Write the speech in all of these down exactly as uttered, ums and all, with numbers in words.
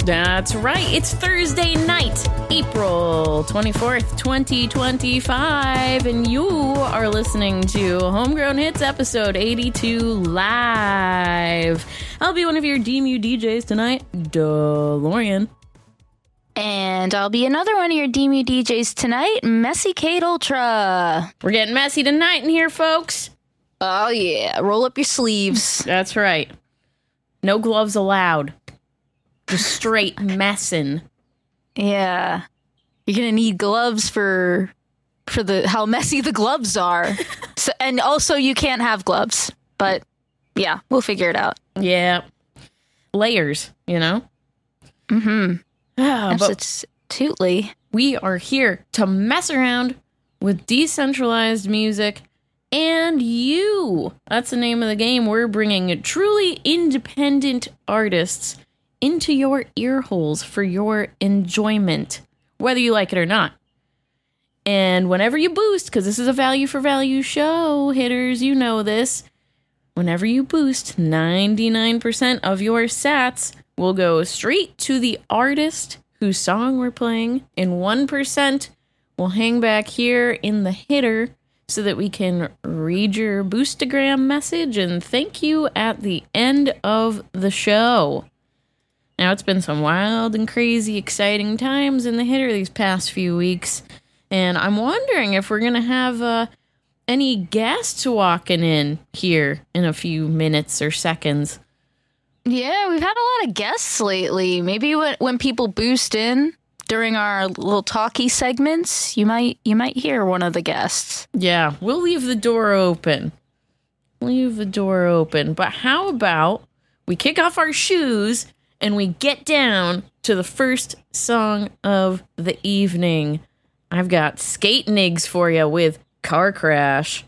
That's right. It's Thursday night, April twenty-fourth, twenty twenty-five, and you are listening to Homegrown Hits episode eighty-two live. I'll be one of your D M U D Js tonight, DeLorean. And I'll be another one of your D M U D Js tonight, Messy Kate Ultra. We're getting messy tonight in here, folks. Oh, yeah. Roll up your sleeves. That's right. No gloves allowed. Just straight messin'. Yeah. You're going to need gloves for for the how messy the gloves are. So, and also, you can't have gloves. But, yeah, we'll figure it out. Yeah. Layers, you know? Mm-hmm. Ah, but Absolutely. we are here to mess around with decentralized music and you. That's the name of the game. We're bringing truly independent artists into your ear holes for your enjoyment, whether you like it or not. And whenever you boost, because this is a value for value show, hitters, you know this. Whenever you boost, ninety-nine percent of your sats will go straight to the artist whose song we're playing, and one percent will hang back here in the hitter so that we can read your Boostagram message and thank you at the end of the show. Now, it's been some wild and crazy exciting times in the hitter these past few weeks, and I'm wondering if we're going to have uh, any guests walking in here in a few minutes or seconds. Yeah, we've had a lot of guests lately. Maybe when, when people boost in during our little talky segments, you might you might hear one of the guests. Yeah, we'll leave the door open. Leave the door open. But how about we kick off our shoes and we get down to the first song of the evening. I've got Skate Nigs for you with Car Crash.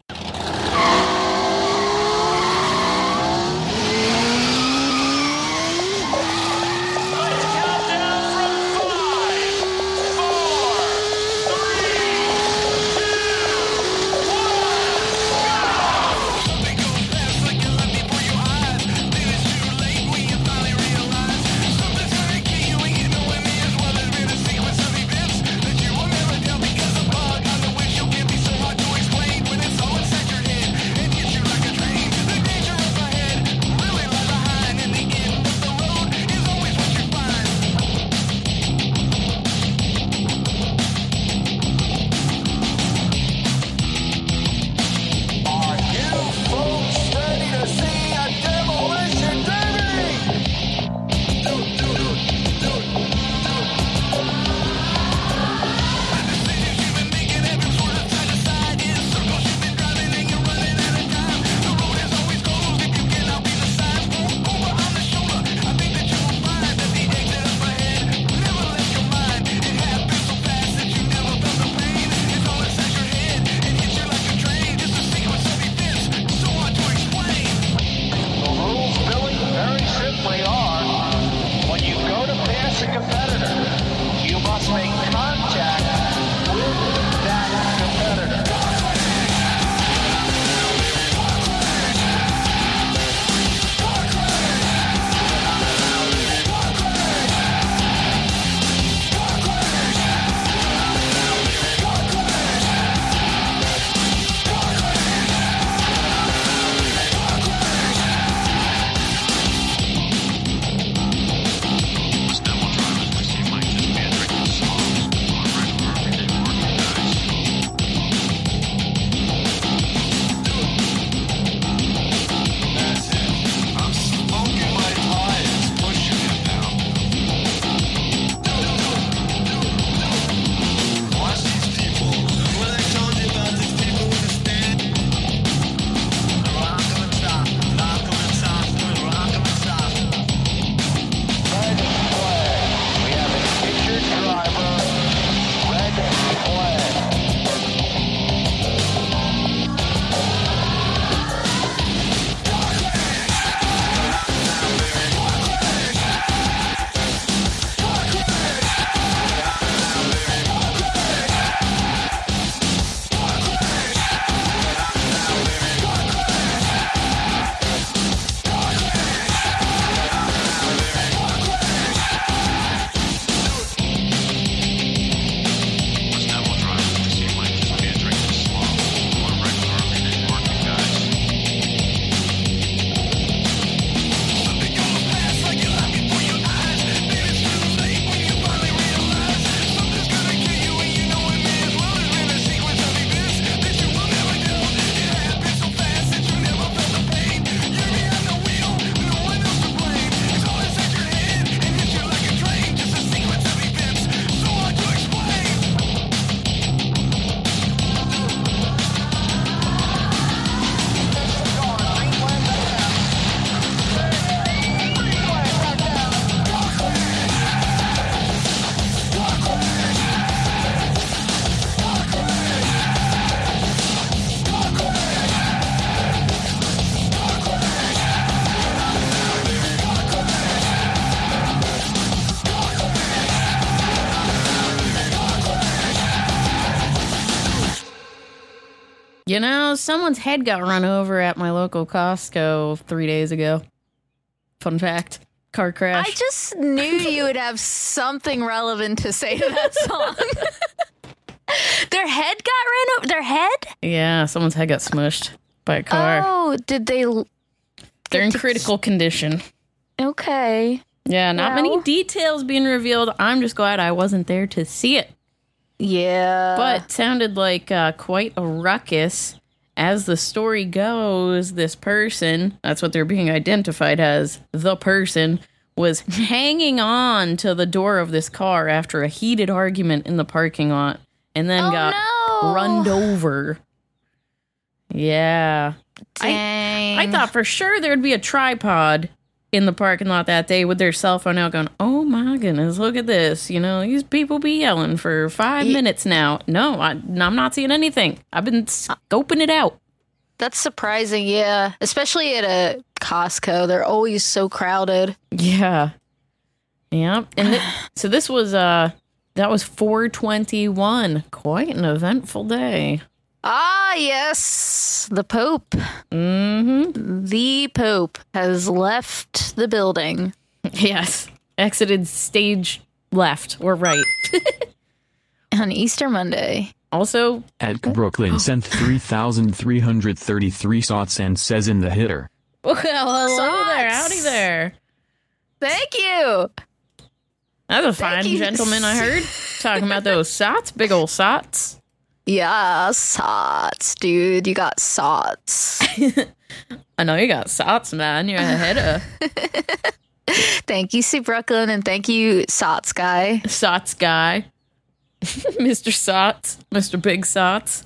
You know, someone's head got run over at my local Costco three days ago. Fun fact. Car crash. I just knew you would have something relevant to say to that song. Their head got ran over? Their head? Yeah, someone's head got smushed by a car. Oh, did they... They're in critical condition. Okay. Yeah, not Well. many details being revealed. I'm just glad I wasn't there to see it. Yeah. But sounded like uh, quite a ruckus. As the story goes, this person, that's what they're being identified as, the person, was hanging on to the door of this car after a heated argument in the parking lot and then oh, got no. runned over. Yeah. Dang. I, I thought for sure there'd be a tripod in the parking lot that day with their cell phone out going, oh my goodness, look at this. You know, these people be yelling for five Ye- minutes now. No, I, I'm not seeing anything. I've been scoping it out. That's surprising, yeah. Especially at a Costco. They're always so crowded. Yeah. Yeah. And th- so this was, uh, that was four twenty-one. Quite an eventful day. Ah, yes. The Pope. Mm-hmm. The Pope has left the building. Yes. Exited stage left or right. On Easter Monday. Also, Ed Brooklyn sent three thousand three hundred thirty-three sots and says in the hitter. well, hello there. Sots. Howdy there. Thank you. That's a Thank fine you. gentleman, I heard. Talking about those sots, big old sots. Yeah, sots, dude. You got sots. I know you got sots, man. You're a hitter. Thank you, Sue Brooklyn, and thank you, sots guy. Sots guy. Mister Sots. Mister Big Sots.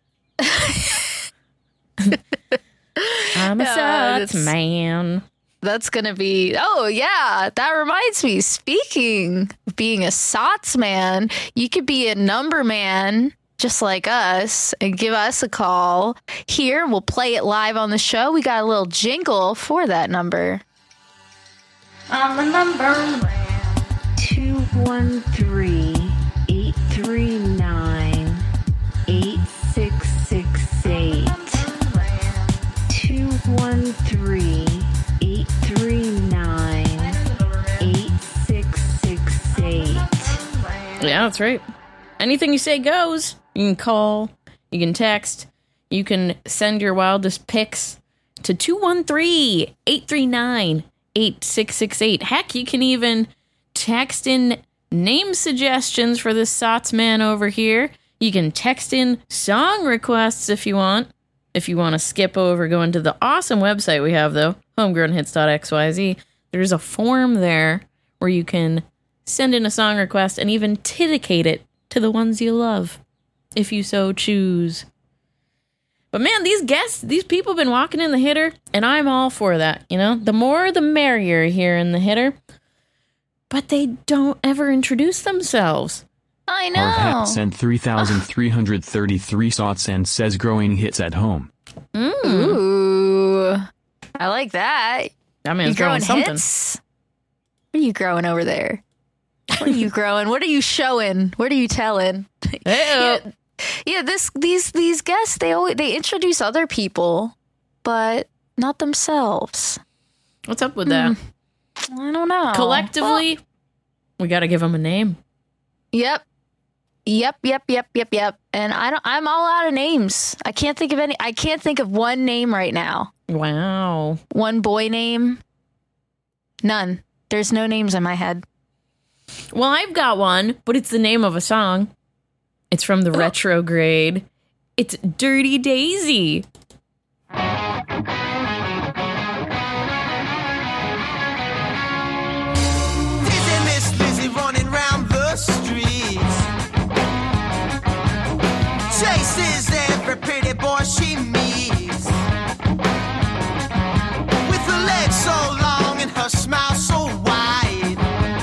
I'm a Yeah, sots that's- man. That's gonna be. Oh yeah, that reminds me. Speaking of being a sots man, you could be a number man just like us and give us a call here. We'll play it live on the show. We got a little jingle for that number. I'm a number two one three eight three nine eight six six eight. Two one three eight three nine eight six six eight. Yeah, that's right. Anything you say goes. You can call, you can text, you can send your wildest pics to two one three eight three nine eight six six eight. Heck, you can even text in name suggestions for this Sots man over here. You can text in song requests if you want. If you want to skip over, go into the awesome website we have, though, homegrown hits dot x y z. There's a form there where you can send in a song request and even dedicate it to the ones you love, if you so choose. But man, these guests, these people have been walking in the hitter, and I'm all for that, you know? The more, the merrier here in the hitter. But they don't ever introduce themselves. I Our hat know. sent three thousand three hundred thirty-three sots and says growing hits at home. Mm. Ooh, I like that. That You man's growing growing something. hits? What are you growing over there? What are you growing? What are you showing? What are you telling? Hey-o. Yeah, yeah. This these these guests they always they introduce other people, but not themselves. What's up with that? I don't know. Collectively, we got to give them a name. Yep. Yep, yep, yep, yep, yep. And I don't I'm all out of names. I can't think of any I can't think of one name right now. Wow. One boy name. None. There's no names in my head. Well, I've got one, but it's the name of a song. It's from the Retrograde. It's Dirty Daisy. Dizzy Miss Lizzy running round the streets, chases every pretty boy she meets, with her legs so long and her smile so wide.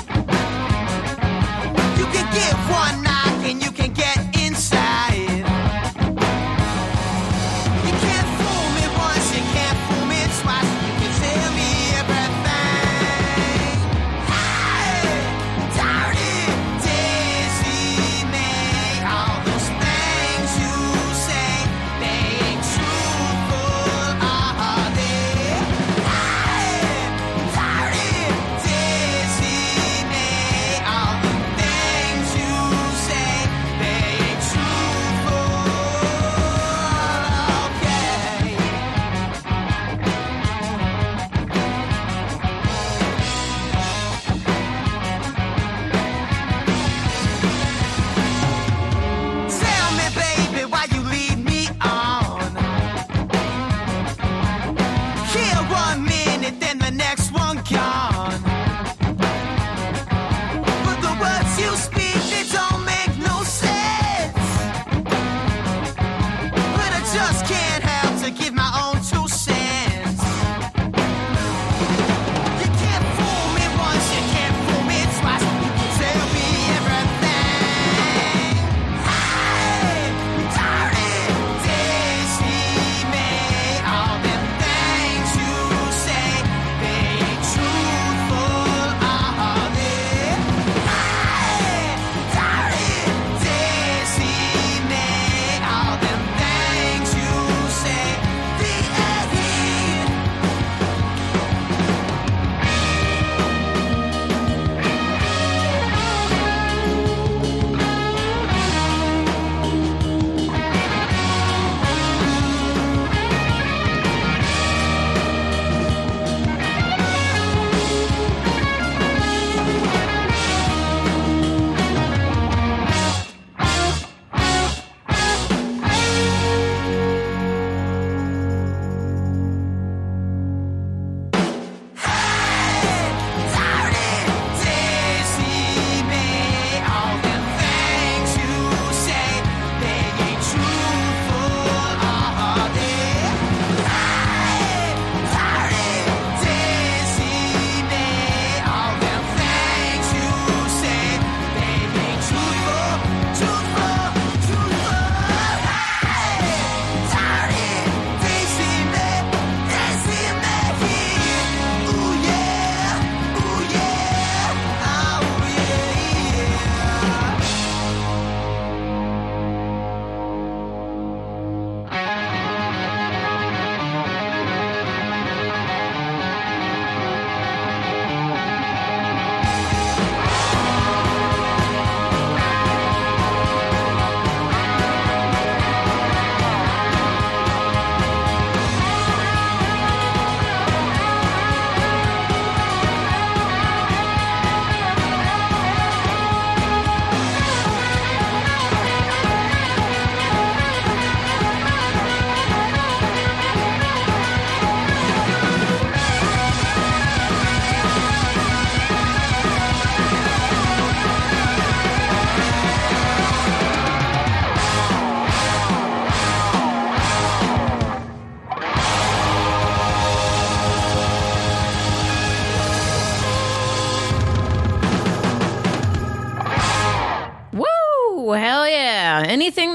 You can give one knock and you can get inside. You can't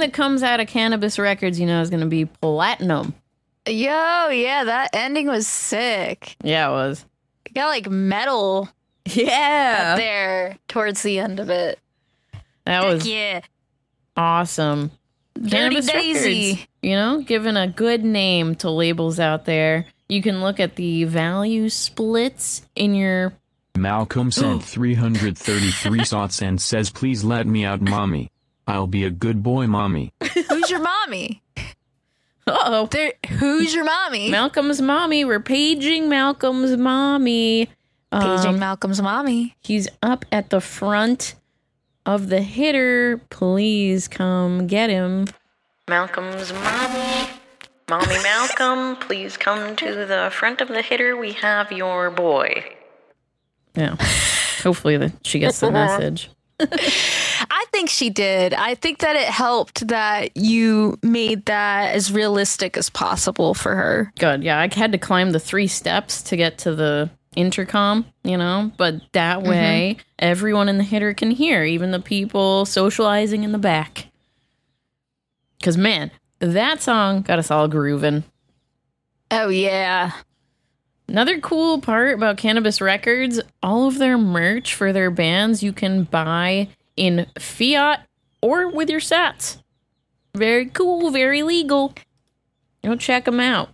that comes out of Cannabis Records, you know, is going to be platinum. Yo, yeah, that ending was sick. Yeah, it was. It got like metal Yeah. there towards the end of it. That was yeah. awesome. Dirty Cannabis Daisy. Records, you know, giving a good name to labels out there. You can look at the value splits in your... Malcolm sent three hundred thirty-three sots and says, please let me out, mommy. I'll be a good boy, mommy. Who's your mommy? Uh-oh. There, who's your mommy? Malcolm's mommy. We're paging Malcolm's mommy. Paging Um, Malcolm's mommy. He's up at the front of the hitter. Please come get him. Malcolm's mommy. Mommy Malcolm, please come to the front of the hitter. We have your boy. Yeah. Hopefully that she gets the message. I think she did. I think that it helped that you made that as realistic as possible for her. Good. Yeah, I had to climb the three steps to get to the intercom, you know, but that way mm-hmm. everyone in the hitter can hear, even the people socializing in the back. Because, man, that song got us all grooving. Oh, yeah. Another cool part about Cannabis Records, all of their merch for their bands you can buy in fiat or with your sats. Very cool, very legal. Go check them out.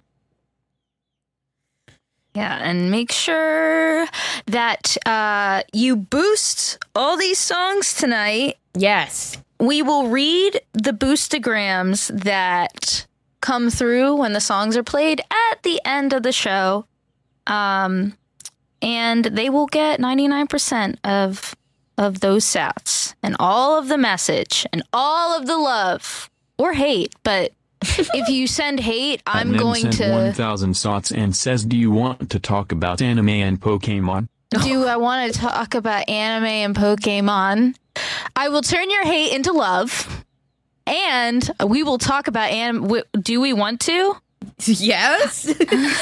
Yeah, and make sure that uh, you boost all these songs tonight. Yes. We will read the boostograms that come through when the songs are played at the end of the show. Um, and they will get ninety-nine percent of of those sats and all of the message and all of the love or hate. But if you send hate, I'm Adnan going sent to one thousand sots and says, do you want to talk about anime and Pokemon? Do I want to talk about anime and Pokemon? I will turn your hate into love, and we will talk about anime. Do we want to? Yes.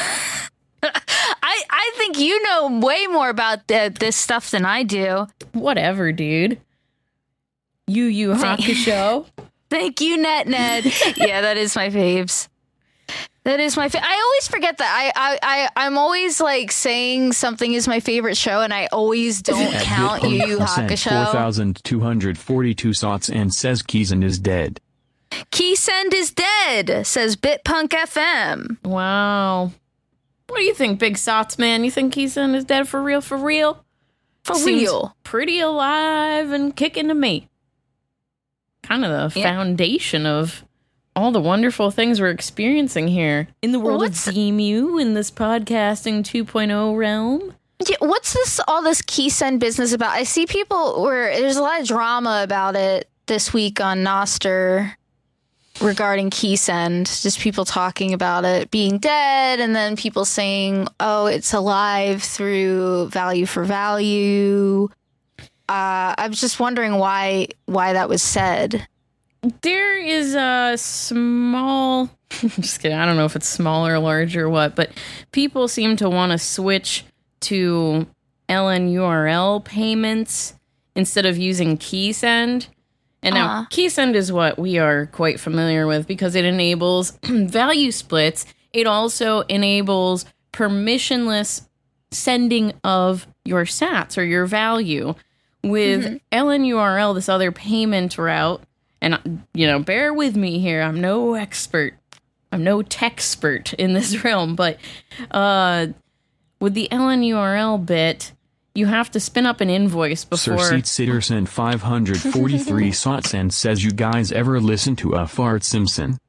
I I think you know way more about the, this stuff than I do. Whatever, dude. Yu Yu Hakusho. Thank you, Net Ned. Yeah, that is my faves. That is my. Fa- I always forget that. I, I I I'm always like saying something is my favorite show, and I always don't count Yu Yu Hakusho. four thousand two hundred forty-two sots and says Keysen is dead. Keysend is dead, says Bitpunk F M. Wow. What do you think, Big Sots, man? You think Keeson is dead for real, for real? For Seems real. Pretty alive and kicking to me. Kind of the yeah. foundation of all the wonderful things we're experiencing here in the world what's, of D M U, in this podcasting two point oh realm. Yeah, what's this? All this Keysend business about? I see people where there's a lot of drama about it this week on Noster regarding Keysend. Just people talking about it being dead, and then people saying, "Oh, it's alive through value for value." Uh, I was just wondering why why that was said. There is a small, just kidding, I don't know if it's small or large or what, but people seem to want to switch to L N U R L payments instead of using Keysend. And now uh-huh. Keysend is what we are quite familiar with because it enables value splits. It also enables permissionless sending of your sats or your value. With mm-hmm. L N U R L, this other payment route, and, you know, bear with me here. I'm no expert. I'm no techspert in this realm. But uh, with the L N U R L bit, you have to spin up an invoice before... Sir Seat Sitter sent five hundred forty-three sots and says, you guys ever listen to a Fart Simpson?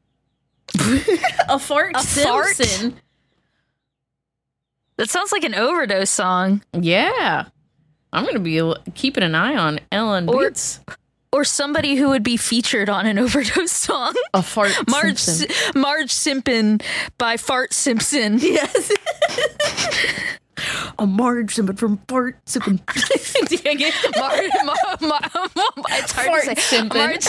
a Fart a Simpson? Fart? That sounds like an overdose song. Yeah. I'm going to be keeping an eye on Ellen or, Beats. Or somebody who would be featured on an overdose song. A Fart Marge Simpson. S- Marge Simpson by Fart Simpson. Yes. A Marge Simpson from Fart Simpson. Dang it. Mar- Mar- Mar- Mar- it's hard Fart to say. Simpson. Marge-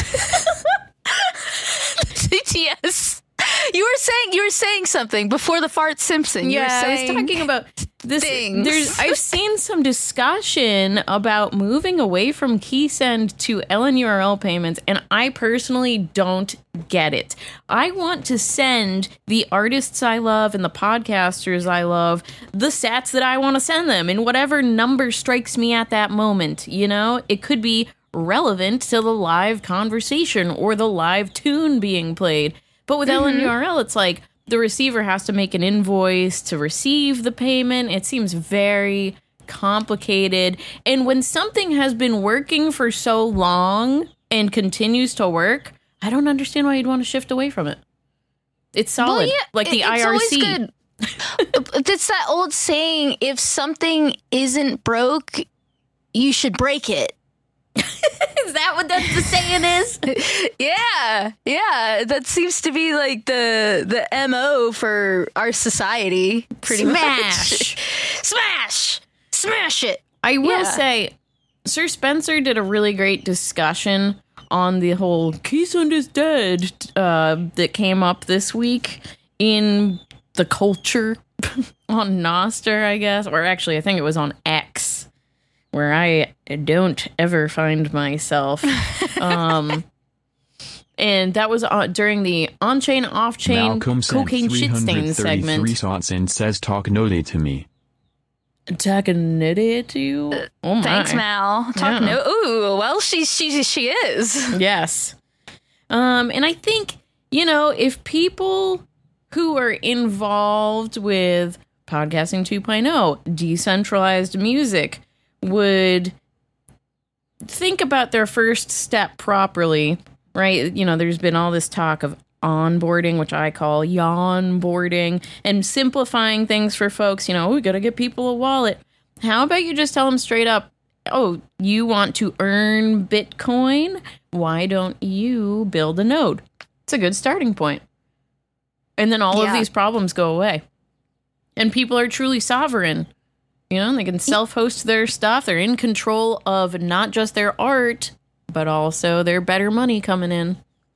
yes. You were saying you were saying something before the Fart Simpson. Yeah, you were saying... I was talking about this things. there's I've seen some discussion about moving away from key send to L N U R L payments, and I personally don't get it. I want to send the artists I love and the podcasters I love the sats that I want to send them in whatever number strikes me at that moment. You know, it could be relevant to the live conversation or the live tune being played. But with mm-hmm. L N U R L, it's like the receiver has to make an invoice to receive the payment. It seems very complicated. And when something has been working for so long and continues to work, I don't understand why you'd want to shift away from it. It's solid, well, yeah, like the it, I R C. It's always good. It's that old saying, if something isn't broke, you should break it. Is that what that the saying is? Yeah, yeah. That seems to be like the the M O for our society. Pretty Smash. much. Smash, smash it. I will Yeah. say, Sir Spencer did a really great discussion on the whole Keysund is dead uh, that came up this week in the culture on Nostr, I guess, or actually, I think it was on X, where I don't ever find myself. Um, and that was uh, during the on-chain, off-chain Malcolm sent cocaine shit stain segment. three thoughts and says talk node to me. Talking nitty to you? Oh my. Thanks, Mal. Talk Yeah. no. Ooh, well, she she she is. Yes. Um, and I think, you know, if people who are involved with podcasting two point oh, decentralized music, would think about their first step properly, right? You know, there's been all this talk of onboarding, which I call yawn-boarding, and simplifying things for folks. You know, we got to get people a wallet. How about you just tell them straight up, oh, you want to earn Bitcoin? Why don't you build a node? It's a good starting point. And then all Yeah. of these problems go away. And people are truly sovereign. You know, they can self-host their stuff. They're in control of not just their art, but also their better money coming in.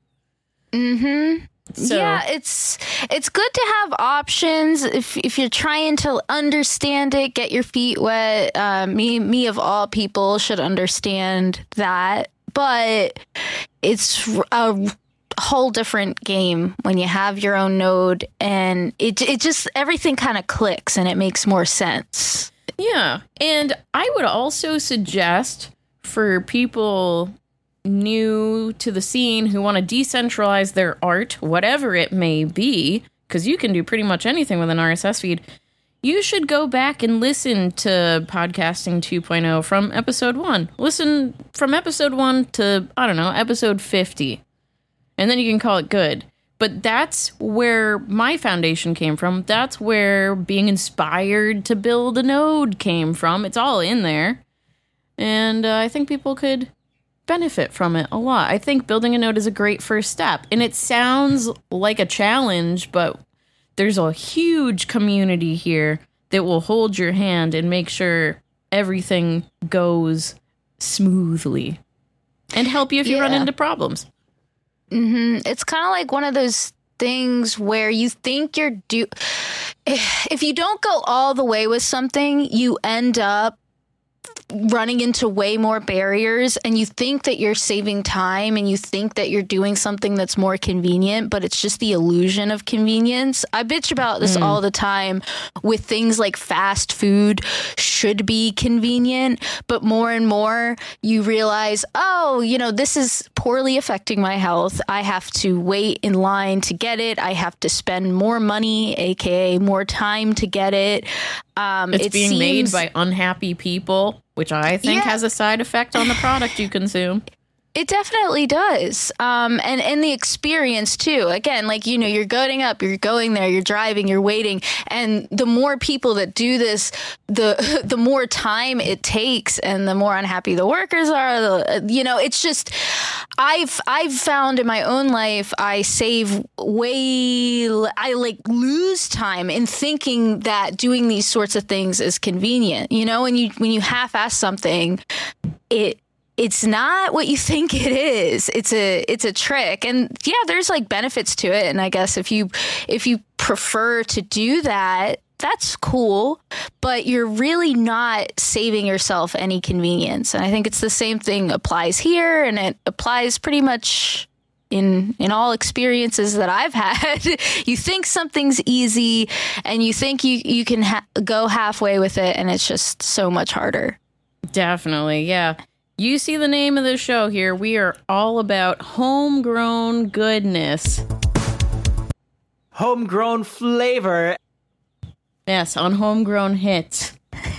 Mm-hmm. So, Yeah, it's it's good to have options if if you're trying to understand it, get your feet wet. Uh, me me of all people should understand that, but it's a whole different game when you have your own node, and it it just everything kind of clicks and it makes more sense. yeah. And I would also suggest for people new to the scene who want to decentralize their art, whatever it may be, because you can do pretty much anything with an R S S feed, you should go back and listen to Podcasting two point oh from episode one. Listen from episode one to, I don't know, episode fifty. And then you can call it good. But that's where my foundation came from. That's where being inspired to build a node came from. It's all in there. And uh, I think people could benefit from it a lot. I think building a node is a great first step. And it sounds like a challenge, but there's a huge community here that will hold your hand and make sure everything goes smoothly and help you if you run Yeah. into problems. hmm It's kind of like one of those things where you think you're do. If you don't go all the way with something, you end up running into way more barriers, and you think that you're saving time and you think that you're doing something that's more convenient, but it's just the illusion of convenience. I bitch about this all the time with things like fast food should be convenient, but more and more you realize, oh, you know, this is poorly affecting my health. I have to wait in line to get it. I have to spend more money, aka more time to get it. Um, It's it being made seems- by unhappy people, which I think Yeah. has a side effect on the product you consume. It definitely does. Um, and, and the experience too. Again, like, you know, you're going up, you're going there, you're driving, you're waiting. And the more people that do this, the the more time it takes and the more unhappy the workers are. The, you know, it's just, I've, I've found in my own life, I save way, I like lose time in thinking that doing these sorts of things is convenient. You know, when you, when you half-ass something, it, it's not what you think it is. It's a it's a trick. And yeah, there's like benefits to it. And I guess if you if you prefer to do that, that's cool, but you're really not saving yourself any convenience. And I think it's the same thing applies here, and it applies pretty much in in all experiences that I've had. You think something's easy, and you think you, you can ha- go halfway with it, and it's just so much harder. Definitely, yeah. You see the name of the show here. We are all about homegrown goodness. Homegrown flavor. Yes, on homegrown hits.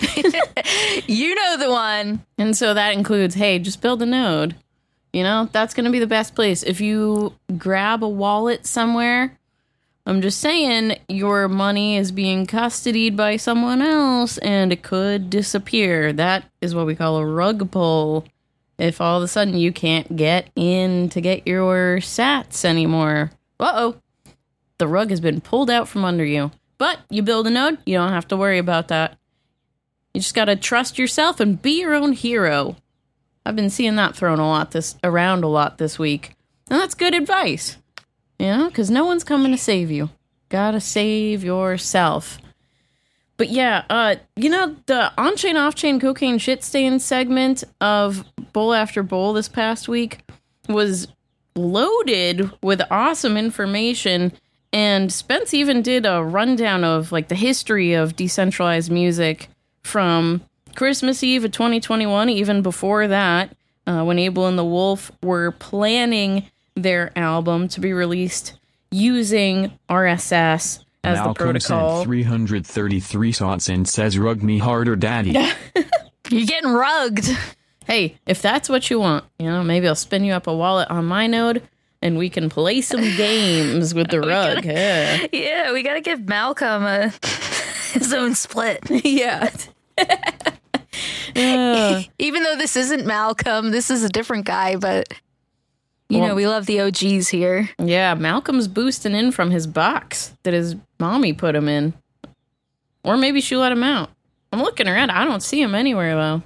You know the one. And so that includes, hey, just build a node. You know, that's going to be the best place. If you grab a wallet somewhere, I'm just saying your money is being custodied by someone else and it could disappear. That is what we call a rug pull. If all of a sudden you can't get in to get your sats anymore. Uh-oh. The rug has been pulled out from under you. But you build a node, you don't have to worry about that. You just got to trust yourself and be your own hero. I've been seeing that thrown a lot this around a lot this week. And that's good advice. You know, because no one's coming to save you. Gotta save yourself. But yeah, uh, you know, the on-chain, off-chain cocaine shit stain segment of Bowl After Bowl this past week was loaded with awesome information. And Spence even did a rundown of like the history of decentralized music from Christmas Eve of twenty twenty-one, even before that, uh, when Abel and the Wolf were planning their album to be released using R S S as Malcolm the protocol. Sent three hundred thirty-three sots and says, "Rug me harder, daddy." You're getting rugged. Hey, if that's what you want, you know, maybe I'll spin you up a wallet on my node and we can play some games with the rug. gotta- yeah. Yeah, we gotta give Malcolm a his own split. yeah. Uh, Even though this isn't Malcolm, this is a different guy, but you Well- know, we love the O Gs here. yeah, Malcolm's boosting in from his box that his mommy put him in. Or maybe she let him out. I'm looking around. I don't see him anywhere, though.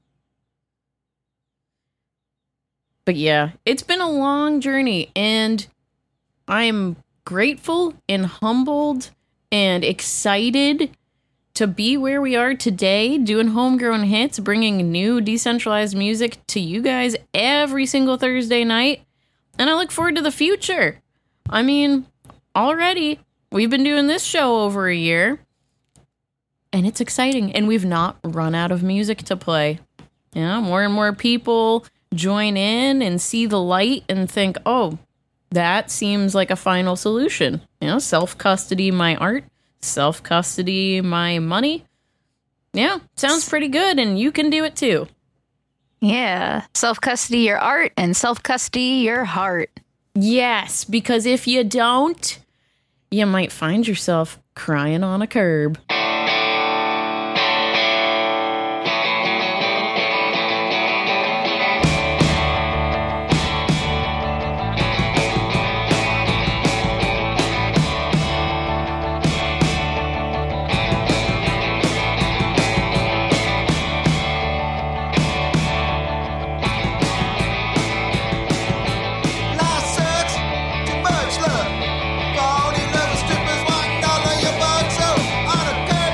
But yeah, it's been a long journey, and I'm grateful and humbled and excited to be where we are today, doing homegrown hits, bringing new decentralized music to you guys every single Thursday night. And I look forward to the future. I mean, already, we've been doing this show over a year, and it's exciting, and we've not run out of music to play. You know, more and more people join in and see the light and think, oh, that seems like a final solution. You know, self-custody my art, self-custody my money. Yeah, sounds pretty good, and you can do it too. Yeah. Self-custody your art and self-custody your heart. Yes, because if you don't, you might find yourself crying on a curb. Last search, too much love. Phony lovers, strippers, one dollar your bucks. So on a curb.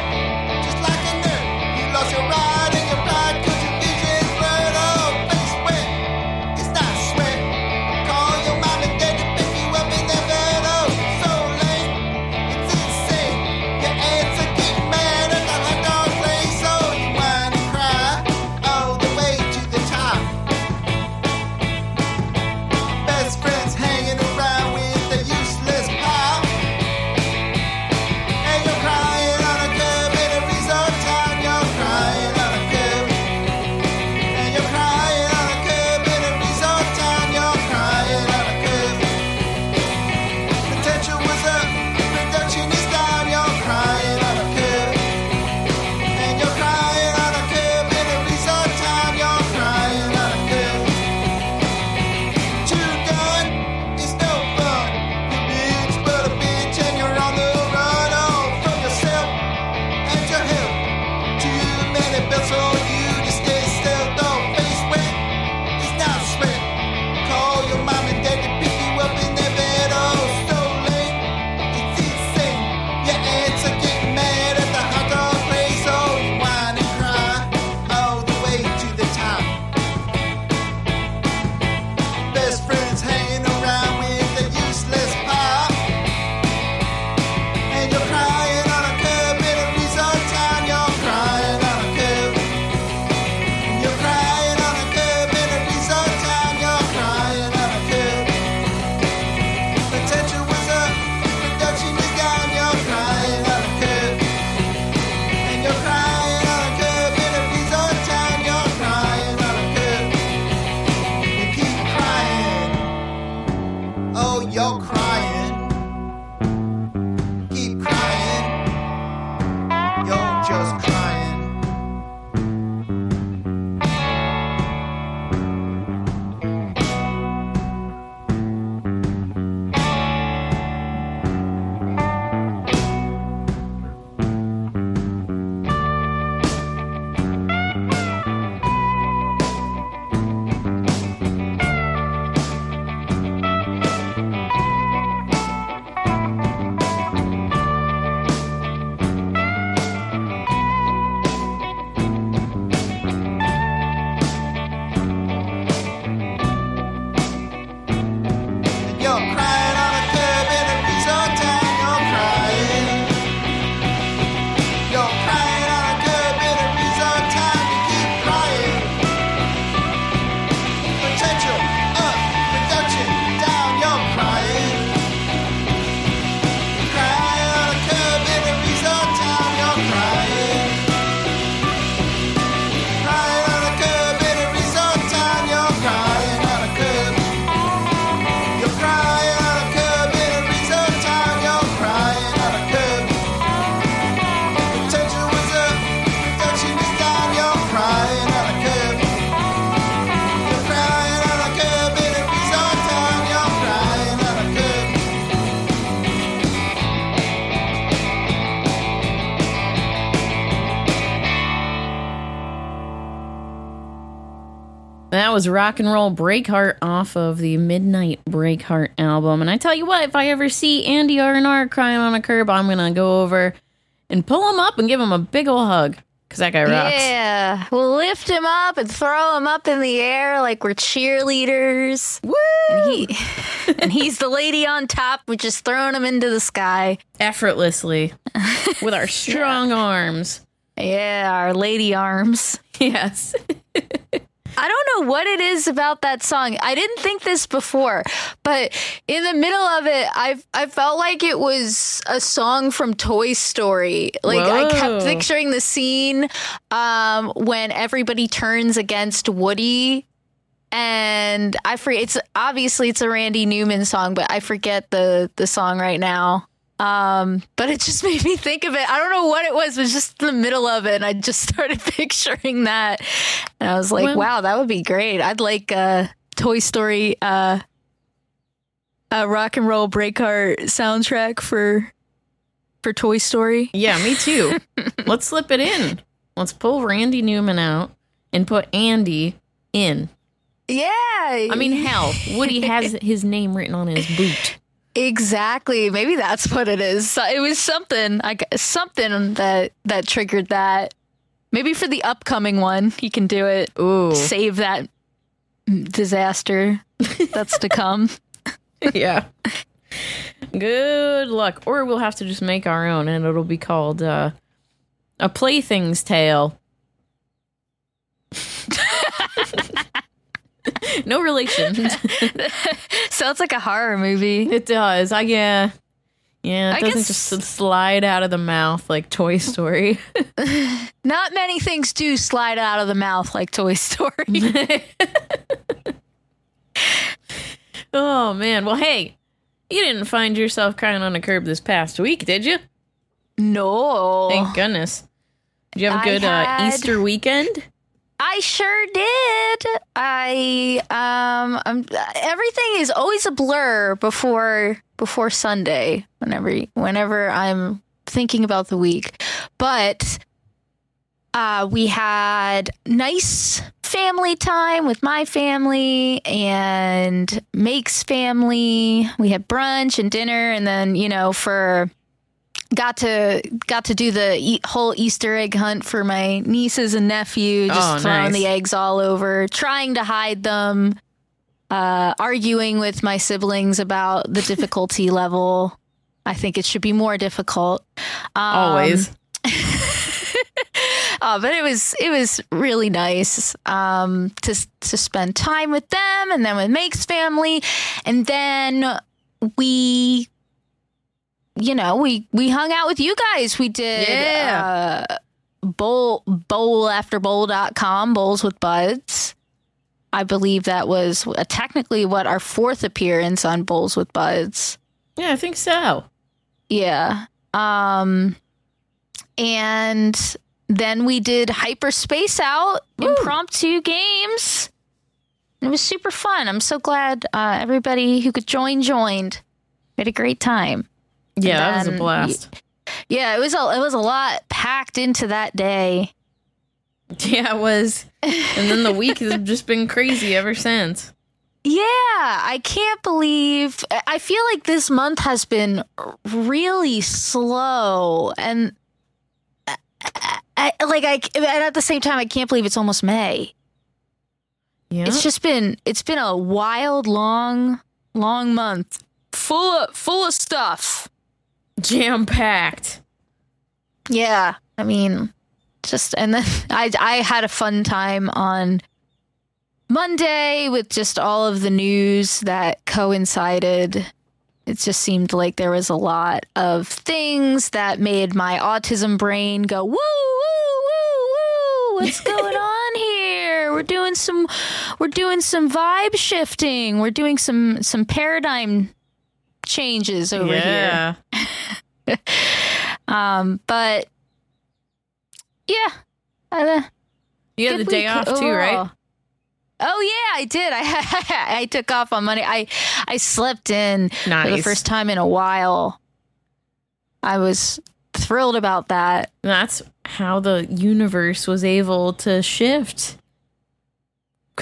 That was Rock and Roll Breakheart off of the Midnight Breakheart album. And I tell you what, if I ever see Andy R and R crying on a curb, I'm going to go over and pull him up and give him a big ol' hug. Because that guy rocks. Yeah, we'll lift him up and throw him up in the air like we're cheerleaders. Woo! And, he, and he's the lady on top. We're just throwing him into the sky. Effortlessly. With our strong yeah. arms. Yeah, our lady arms. Yes. I don't know what it is about that song. I didn't think this before, but in the middle of it, I I felt like it was a song from Toy Story. Like Whoa. I kept picturing the scene um, when everybody turns against Woody, and I forget. It's obviously it's a Randy Newman song, but I forget the the song right now. Um, but it just made me think of it. I don't know what it was. It was just in the middle of it. And I just started picturing that. And I was like, well, wow, that would be great. I'd like a Toy Story, uh, a Rock and Roll Breakheart soundtrack for, for Toy Story. Yeah, me too. Let's slip it in. Let's pull Randy Newman out and put Andy in. Yeah. I mean, hell, Woody has his name written on his boot. Exactly. Maybe that's what it is. It was something, I guess, something that that triggered that. Maybe for the upcoming one, he can do it. Ooh, save that disaster that's to come. Yeah. Good luck. Or we'll have to just make our own, and it'll be called uh, A Plaything's Tale. No relation. Sounds like a horror movie. It does. I yeah. Yeah, it I doesn't guess... just slide out of the mouth like Toy Story. Not many things do slide out of the mouth like Toy Story. Oh, man. Well, hey, you didn't find yourself crying on a curb this past week, did you? No. Thank goodness. Did you have a good had... uh, Easter weekend? I sure did. I um, I'm, everything is always a blur before before Sunday. Whenever whenever I'm thinking about the week, but uh, we had nice family time with my family and Make's family. We had brunch and dinner, and then you know for. Got to got to do the e- whole Easter egg hunt for my nieces and nephew, just oh, throwing nice. the eggs all over, trying to hide them, uh, arguing with my siblings about the difficulty level. I think it should be more difficult. Um, Always. uh, but it was it was really nice um, to to spend time with them, and then with Make's family, and then we. You know, we, we hung out with you guys. We did yeah. uh, bowl, bowl after bowl dot com, Bowls with Buds. I believe that was uh, technically what our fourth appearance on Bowls with Buds. Yeah, I think so. Yeah. Um, and then we did Hyperspace Out, Woo. impromptu games. It was super fun. I'm so glad uh, everybody who could join joined. We had a great time. Yeah, then, that was a blast. Yeah, it was a it was a lot packed into that day. Yeah, it was. And then the week has just been crazy ever since. Yeah, I can't believe. I feel like this month has been really slow, and I, I, like I, and at the same time, I can't believe it's almost May. Yeah, it's just been it's been a wild, long, long month, full of full of stuff. Jam packed. Yeah, I mean, just and then I I had a fun time on Monday with just all of the news that coincided. It just seemed like there was a lot of things that made my autism brain go woo woo woo woo. What's going on here? We're doing some we're doing some vibe shifting. We're doing some some paradigm changes over yeah. here. um, but yeah, uh, you had the day off too, overall. right? Oh yeah, I did. I I took off on Monday. I I slept in nice. for the first time in a while. I was thrilled about that. That's how the universe was able to shift.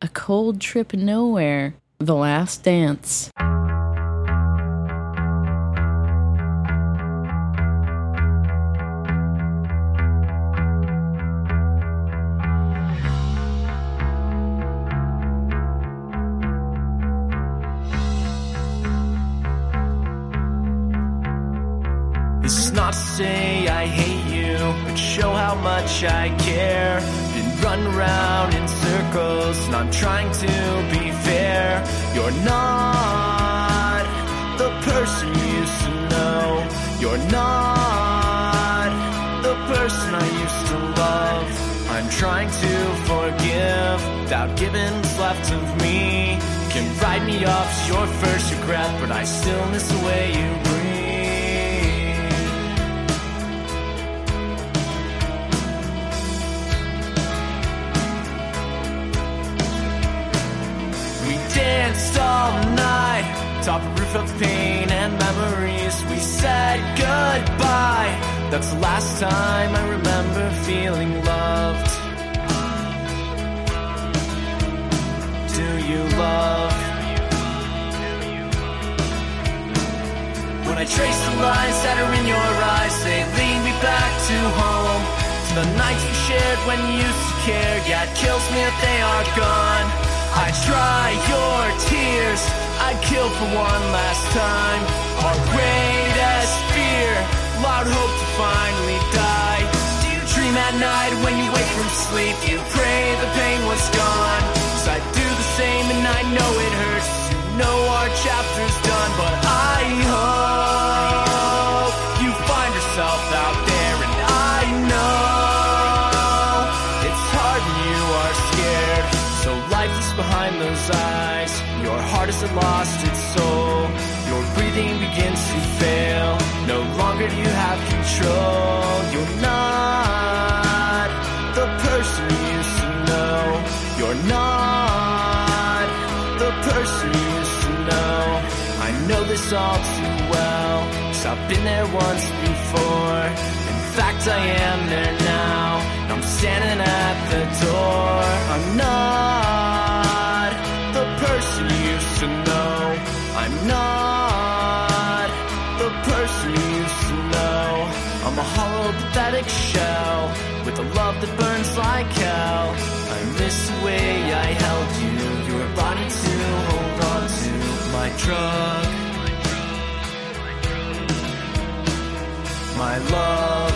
A Cold Trip Nowhere, The Last Dance. This is not to say I hate you, but show how much I care. Been running around in circles, and I'm trying to be fair. You're not the person you used to know. You're not the person I used to love. I'm trying to forgive without giving what's left of me. You can write me off as your first regret, but I still miss the way you breathe. Danced all night, top of roof of pain and memories. We said goodbye. That's the last time I remember feeling loved. Do you love? When I trace the lines that are in your eyes, they lead me back to home. To the nights we shared when you used to care. Yeah, it kills me that they are gone. I dry your tears, I'd kill for one last time. Our greatest fear, loud hope to finally die. Do you dream at night when you wake from sleep? You pray the pain was gone. 'Cause I do the same and I know it hurts. You know our chapter's done, but I hope you find yourself out there. And I know it's hard when you are scared. So lifeless behind those eyes. Your heart has lost its soul. Your breathing begins to fail. No longer do you have control. You're not the person you used to know. You're not the person you used to know. I know this all too well, 'cause I've been there once before. In fact, I am there now. I'm standing at the door. I'm not the person you used to know. I'm not the person you used to know. I'm a hollow, pathetic shell with a love that burns like hell. I miss the way I held you. You were body to hold on to. My drug, my love.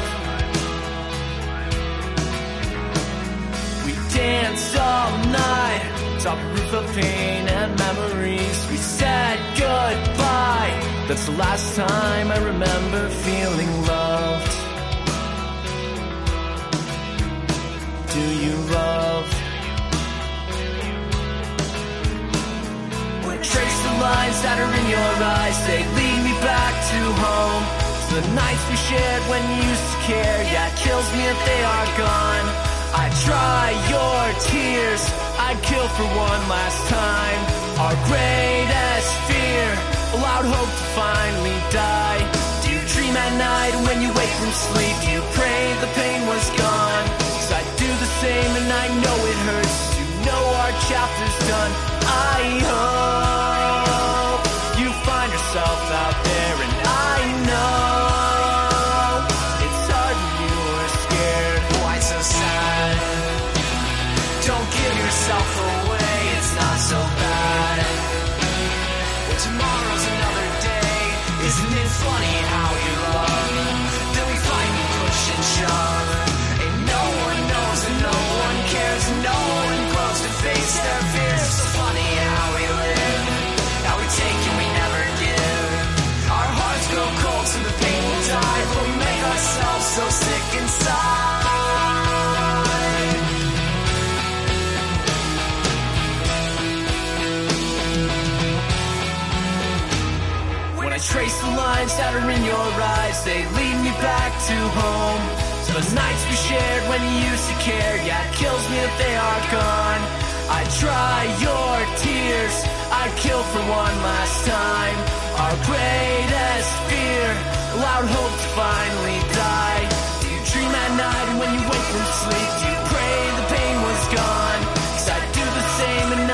We danced all night, top of roof of pain and memories. We said goodbye. That's the last time I remember feeling loved. Do you love? When I trace the lines that are in your eyes, they lead me back to home. To the nights we shared when you used to care. Yeah, it kills me that they are gone. I dry your tears, I'd kill for one last time. Our greatest fear, a loud hope to finally die. Do you dream at night when you wake from sleep? Do you pray the pain was gone? 'Cause I do the same and I know it hurts. You know our chapter's done. I hope you find yourself out there, and I know it's hard when you are scared. Why so sad? Don't give yourself away, it's not so bad. Well, tomorrow's another day. Isn't it funny how we love? Then we fight and push and shove. And no one knows and no one cares. And no one grows to face their fears. It's so funny how we live. How we take and we never give. Our hearts grow cold so the pain will die. But we make ourselves so sick inside. I trace the lines that are in your eyes. They lead me back to home. To those nights we shared when you used to care. Yeah, it kills me that they are gone. I dry your tears, I'd kill for one last time. Our greatest fear, a loud hope to finally die. Do you dream at night when you wake from sleep? Do you pray the pain was gone? 'Cause I do the same and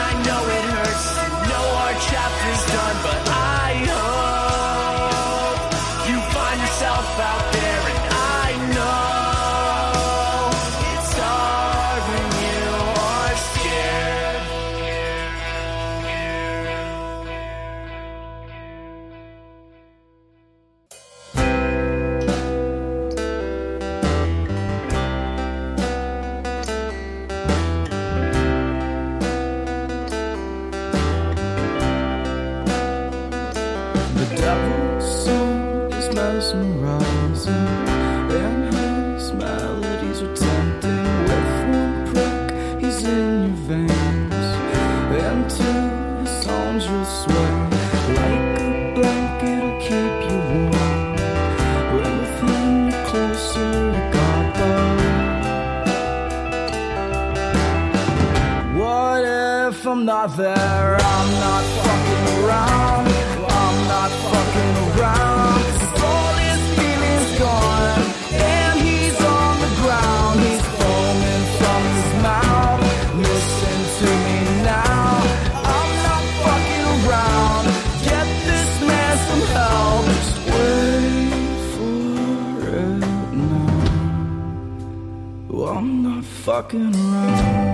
veins. Into the songs you'll sway. Like a blanket will keep you warm. When with him you're closer to God, though. What if I'm not there? I'm not fucking around. I'm not fucking around. 'Cause all his feelings gone, and he's on the ground. He's foaming from his mouth. Listen to me now. I'm not fucking around. Get this man some help. Just wait for it now. Oh, I'm not fucking around.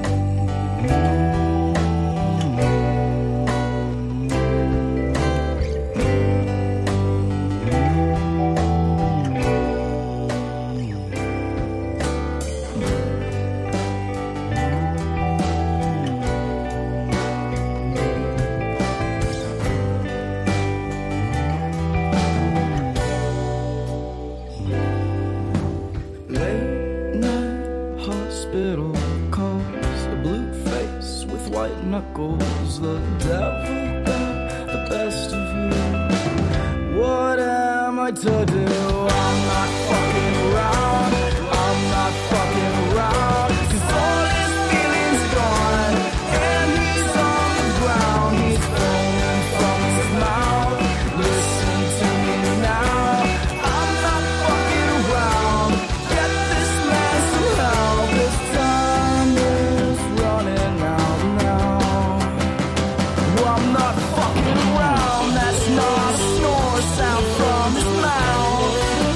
Late night hospital calls, a blue face with white knuckles. The devil got the best of you. What am I to do? I'm not fucking around. I'm not fucking around. 'Cause all his feelings gone, and he's on the ground. He's foaming from his mouth. Listen to me now. I'm not fucking around. Get this man some help. This time is running out now. Oh, I'm not fucking around. That's not a snore sound from his mouth.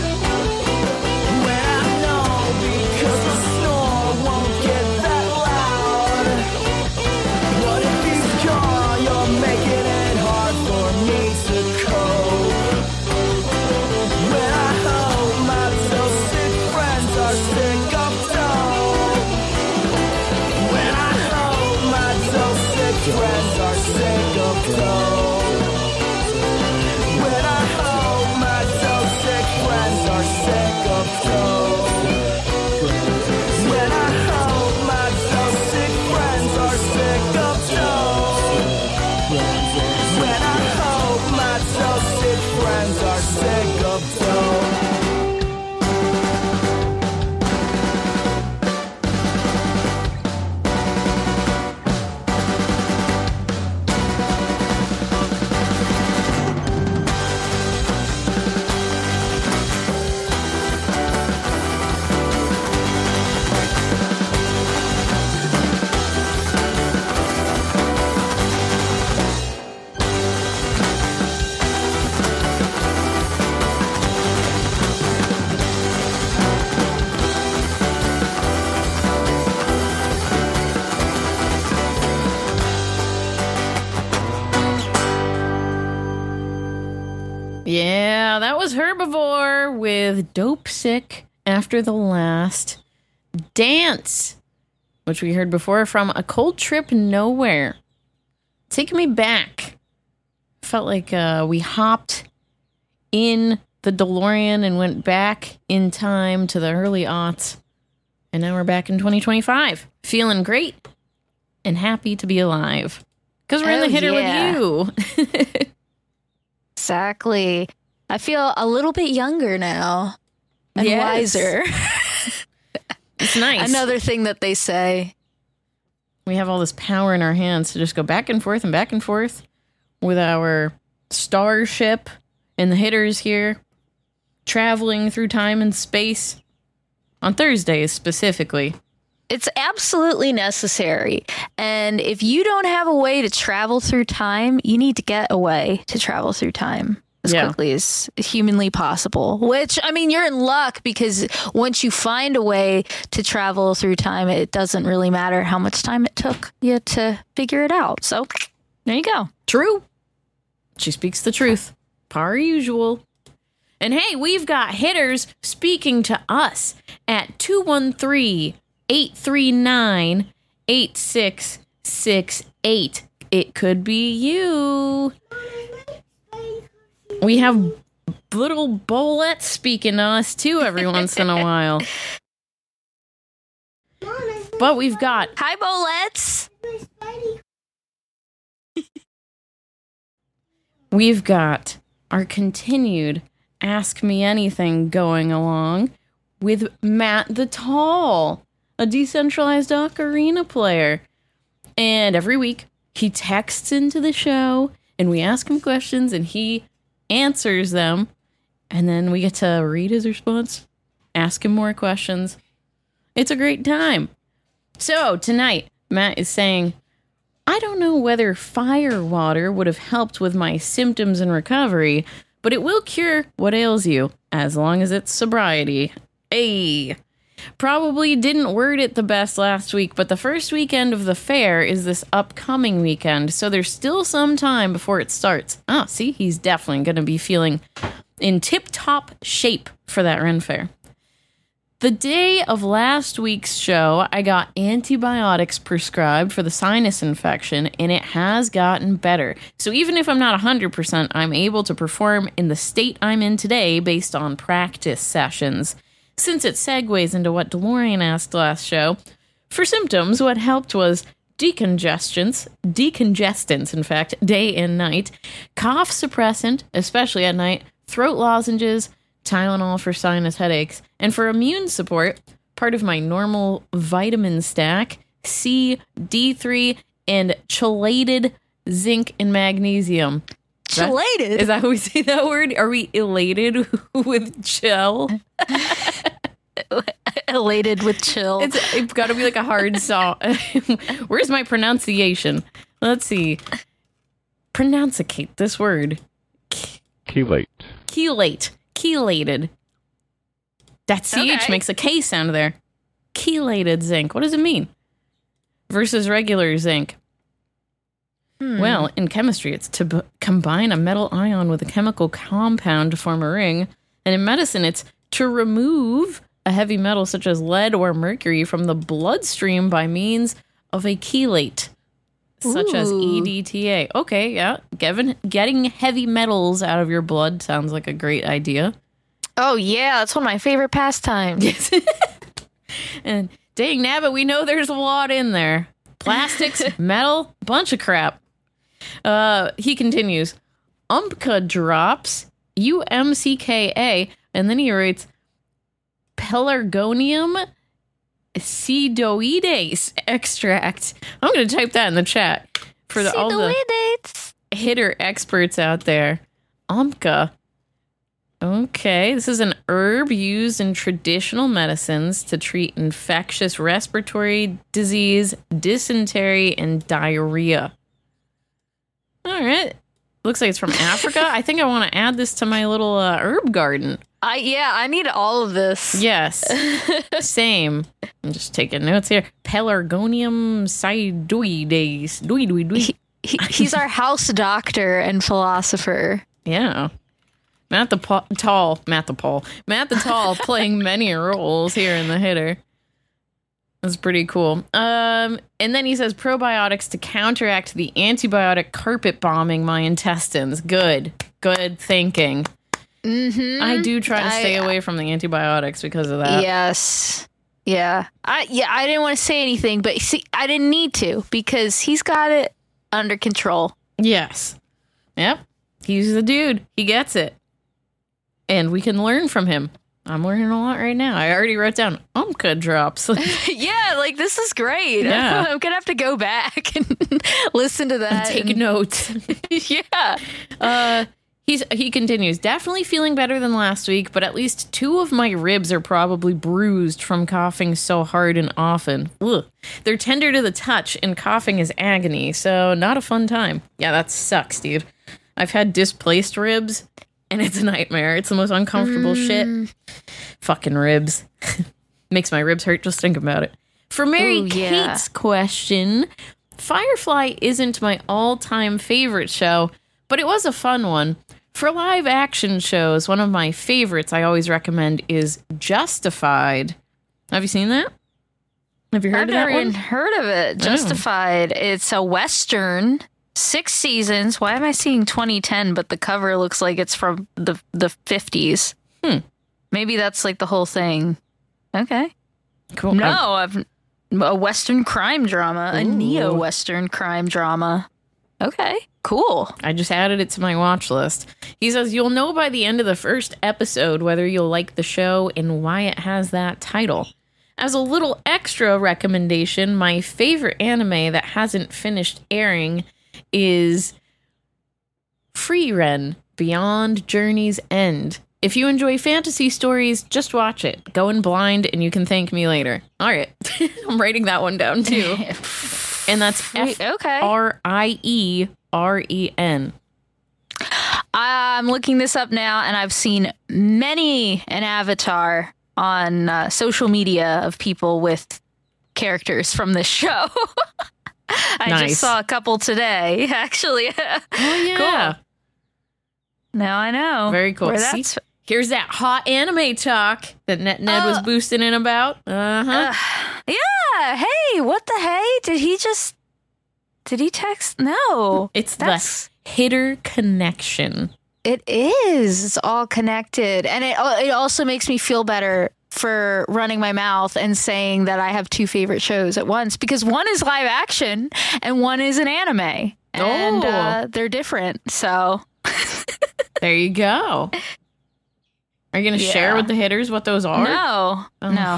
When I know, because the snore won't get that loud. What if he's gone? You're making it hard for me to cope. When I hope my toxic friends are sick of dope. When I hope my toxic friends are sick of dope. When I hope my toxic friends are sick of dope. When I hope my toxic friends are sick of dope. When I hope my toxic friends are sick of dope. Yeah, that was Herbivore with Dope Sick After the Last Dance, which we heard before from A Cold Trip Nowhere. Taking me back. Felt like uh, we hopped in the DeLorean and went back in time to the early aughts. And now we're back in twenty twenty-five. Feeling great and happy to be alive. Because we're in Oh, the hitter yeah. with you. Exactly. I feel a little bit younger now and Yes. wiser. It's nice. Another thing that they say. We have all this power in our hands to just go back and forth and back and forth with our starship and the hitters here, traveling through time and space on Thursdays specifically. It's absolutely necessary. And if you don't have a way to travel through time, you need to get a way to travel through time as Yeah. quickly as humanly possible. Which, I mean, you're in luck because once you find a way to travel through time, it doesn't really matter how much time it took you to figure it out. So there you go. True. She speaks the truth. Per usual. And hey, we've got hitters speaking to us at two one three, eight three nine, eight six six eight. It could be you. We have little Bolette speaking to us too every once in a while. But we've got Hi, Bolettes. we've got our continued Ask Me Anything going along with Matt the Tall, a decentralized ocarina player. And every week he texts into the show and we ask him questions and he answers them. And then we get to read his response, ask him more questions. It's a great time. So tonight, Matt is saying, I don't know whether fire water would have helped with my symptoms and recovery, but it will cure what ails you, as long as it's sobriety. Hey, probably didn't word it the best last week, but the first weekend of the fair is this upcoming weekend, so there's still some time before it starts. Ah, see, he's definitely going to be feeling in tip-top shape for that Ren Fair. The day of last week's show, I got antibiotics prescribed for the sinus infection, and it has gotten better. So even if I'm not one hundred percent, I'm able to perform in the state I'm in today based on practice sessions. Since it segues into what DeLorean asked last show, for symptoms, what helped was decongestants, decongestants, in fact, day and night, cough suppressant, especially at night, throat lozenges, Tylenol for sinus headaches, and for immune support, part of my normal vitamin stack, C, D three, and chelated zinc and magnesium. Chelated? Is that how we say that word? Are we elated with chill? Elated with chill. It's, it's got to be like a hard song. Where's my pronunciation? Let's see. Pronunciate this word. Chelate. Chelate. Chelated. That C H Okay. makes a K sound there. Chelated zinc. What does it mean? Versus regular zinc. Hmm. Well, in chemistry, it's to b- combine a metal ion with a chemical compound to form a ring. And in medicine, it's to remove a heavy metal such as lead or mercury from the bloodstream by means of a chelate, such as Ooh. E D T A. Okay, yeah. Getting, getting heavy metals out of your blood sounds like a great idea. Oh, yeah. That's one of my favorite pastimes. Yes. And dang nabbit, we know there's a lot in there. Plastics, metal, bunch of crap. Uh, he continues, Umpka drops, U M C K A, and then he writes, Pelargonium cedoides extract. I'm going to type that in the chat for the, all the hitter experts out there. Umpka. Okay, this is an herb used in traditional medicines to treat infectious respiratory disease, dysentery, and diarrhea. All right. Looks like it's from Africa. I think I want to add this to my little uh, herb garden. I yeah, I need all of this. Yes. Same. I'm just taking notes here. Pelargonium cedoides. Doi, doi, doi. He, he, he's our house doctor and philosopher. Yeah. Matt the pa- Tall, Matt the Paul, Matt the Tall playing many roles here in the hitter. That's pretty cool. Um, and then he says probiotics to counteract the antibiotic carpet bombing my intestines. Good, good thinking. Mm-hmm. I do try to I- stay away from the antibiotics because of that. Yes. Yeah. I yeah, I didn't want to say anything, but see, I didn't need to because he's got it under control. Yes. Yep. He's the dude. He gets it. And we can learn from him. I'm learning a lot right now. I already wrote down Umpka drops. Yeah, like this is great. Yeah. I'm gonna have to go back and listen to that. Take and- notes. Yeah. Uh, he's he continues. Definitely feeling better than last week, but at least two of my ribs are probably bruised from coughing so hard and often. Ugh. They're tender to the touch, and coughing is agony, so not a fun time. Yeah, that sucks, dude. I've had displaced ribs, and it's a nightmare. It's the most uncomfortable Mm. shit. Fucking ribs. Makes my ribs hurt just think about it. For Mary Ooh, yeah. Kate's question, Firefly isn't my all-time favorite show, but it was a fun one. For live action shows, one of my favorites I always recommend is Justified. Have you seen that? Have you heard I've of that never one? even heard of it. Justified. It's a Western, six seasons. Why am I seeing twenty ten, but the cover looks like it's from the the fifties? Hmm. Maybe that's like the whole thing. Okay. Cool. No, I've- I've A Western crime drama, a Ooh. neo-Western crime drama. Okay, cool. I just added it to my watch list. He says, you'll know by the end of the first episode whether you'll like the show and why it has that title. As a little extra recommendation, my favorite anime that hasn't finished airing is Frieren, Beyond Journey's End. If you enjoy fantasy stories, just watch it. Go in blind and you can thank me later. All right. I'm writing that one down too. And that's F Okay. R I E R E N. I'm looking this up now, and I've seen many an avatar on uh, social media of people with characters from this show. I Nice. just saw a couple today, actually. Oh, yeah. Cool. Now I know. Very cool. where See? that's- Here's that hot anime talk that Ned, Ned was Uh, boosting in about. Uh-huh. Uh, yeah. Hey, what the hey? Did he just? Did he text? No. It's That's. the hitter connection. It is. It's all connected, and it it also makes me feel better for running my mouth and saying that I have two favorite shows at once, because one is live action and one is an anime, and Oh. uh, they're different. So There you go. Are you going to share Yeah. with the hitters what those are? no, Oh. no.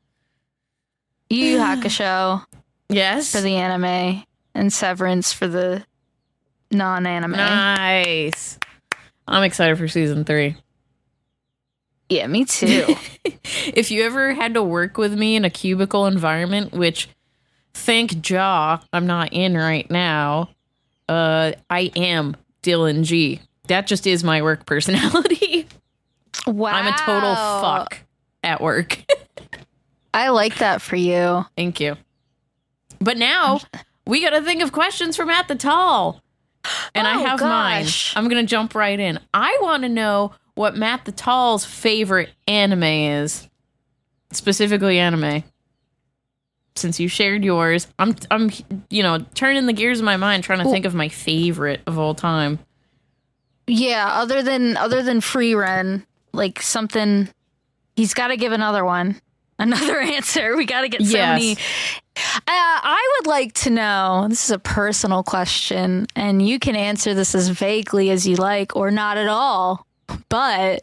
Yu Yu Hakusho Yes. for the anime and Severance for the non-anime. Nice. I'm excited for season three. Yeah, me too. If you ever had to work with me in a cubicle environment, which thank Jaw I'm not in right now, uh, I am Dylan G. That just is my work personality. Wow, I'm a total fuck at work. I like that for you. Thank you. But now we got to think of questions from At the Tall. And I Oh, have gosh. mine. I'm going to jump right in. I want to know what Matt the Tall's favorite anime is. Specifically anime. Since you shared yours, I'm I'm you know, turning the gears in my mind trying to Well- think of my favorite of all time. Yeah, other than other than free run, like something, he's got to give another one, another answer. We got to get so Yes. many. Uh, I would like to know. This is a personal question, and you can answer this as vaguely as you like, or not at all. But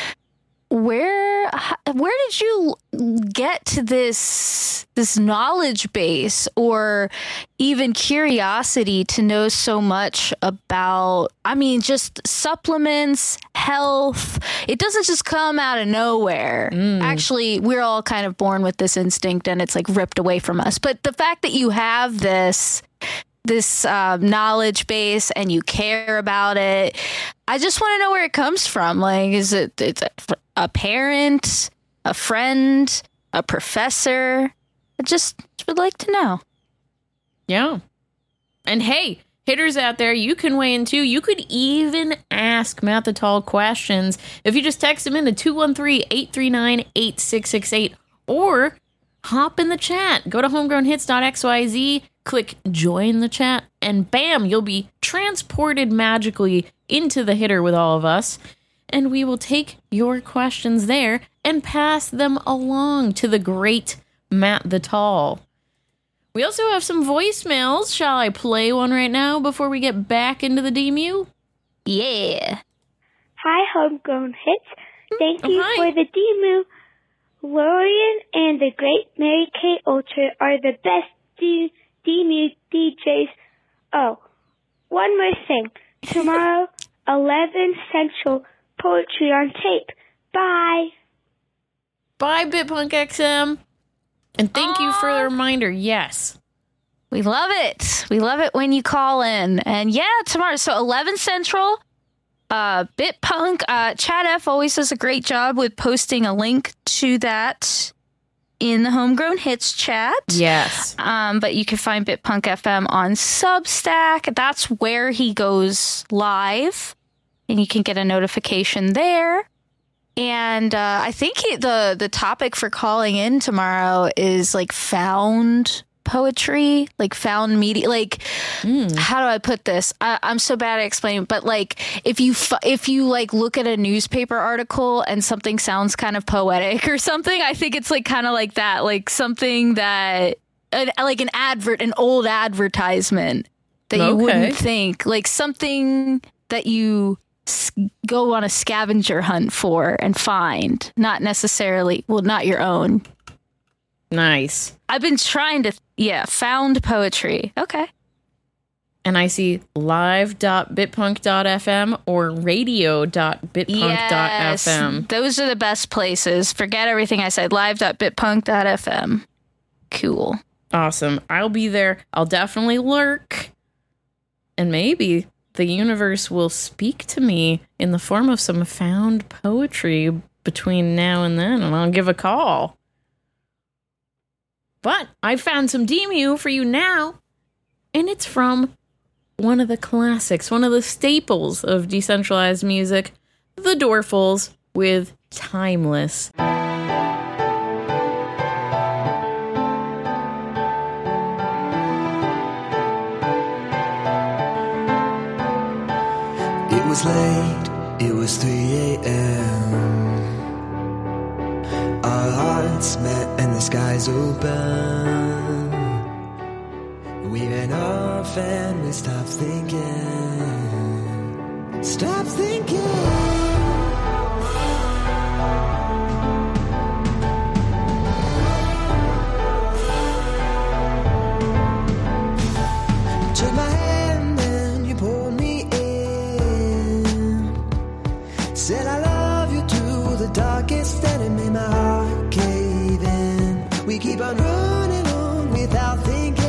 where where did you get to this this knowledge base, or even curiosity to know so much about, I mean, just supplements, health? It doesn't just come out of nowhere. Actually, we're all kind of born with this instinct, and it's like ripped away from us. But the fact that you have this this uh, knowledge base and you care about it, I just want to know where it comes from. Like, is it it's a, a parent, a friend, a professor? I just would like to know. Yeah. And hey, hitters out there, you can weigh in too. You could even ask Matt the Tall questions if you just text him in to two one three, eight three nine, eight six six eight, or hop in the chat. Go to homegrown hits dot x y z, click join the chat, and bam, you'll be transported magically into the hitter with all of us. And we will take your questions there and pass them along to the great Matt the Tall. We also have some voicemails. Shall I play one right now before we get back into the D M U? Yeah. Hi, Homegrown Hits. Thank Oh, you hi. for the demo. Lorian and the great Mary Kay Ultra are the best D- demo D Js. Oh, one more thing. Tomorrow, eleven Central, poetry on tape. Bye. Bye, Bitpunk X M. And thank you for the reminder. Yes. We love it. We love it when you call in. And yeah, tomorrow. So eleven Central, uh, Bitpunk, uh, Chad F always does a great job with posting a link to that in the Homegrown Hits chat. Yes. Um, but you can find Bitpunk F M on Substack. That's where he goes live, and you can get a notification there. And uh, I think he, the the topic for calling in tomorrow is like found poetry, like found media. Like, how do I put this? I, I'm so bad at explaining, but like if you f- if you like look at a newspaper article and something sounds kind of poetic or something, I think it's like kind of like that, like something that an, like an advert, an old advertisement that you Okay. wouldn't think, like something that you s- go on a scavenger hunt for and find, not necessarily, well, not your own. Nice. I've been trying to, yeah, found poetry. Okay. And I see live dot bitpunk dot f m or radio dot bitpunk dot f m. Those are the best places. Forget everything I said. live dot bitpunk dot f m. Cool. Awesome. I'll be there. I'll definitely lurk. And maybe the universe will speak to me in the form of some found poetry between now and then, and I'll give a call. But I found some Demu for you now, and it's from one of the classics, one of the staples of decentralized music, the Dwarfles with Timeless. It was late, it was three a.m. Our hearts met and the skies open. We ran off and we stopped thinking. Stop thinking. Took my hand and you pulled me in. Said I love you to the darkest and it made my heart cave in. We keep on running on without thinking.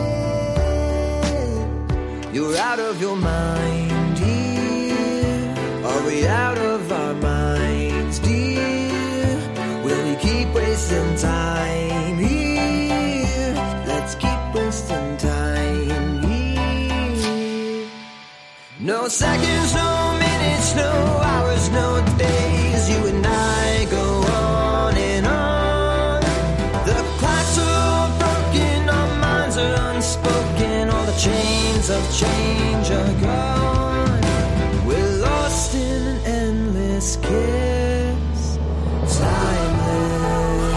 You're out of your mind, dear. Are we out of our minds, dear? Will we keep wasting time here? Let's keep wasting time here. No seconds, no minutes, no hours, no days. You and I go on and on. The clocks are all broken, our minds are unspoken. All the chains of change are gone. We're lost in an endless kiss, timeless.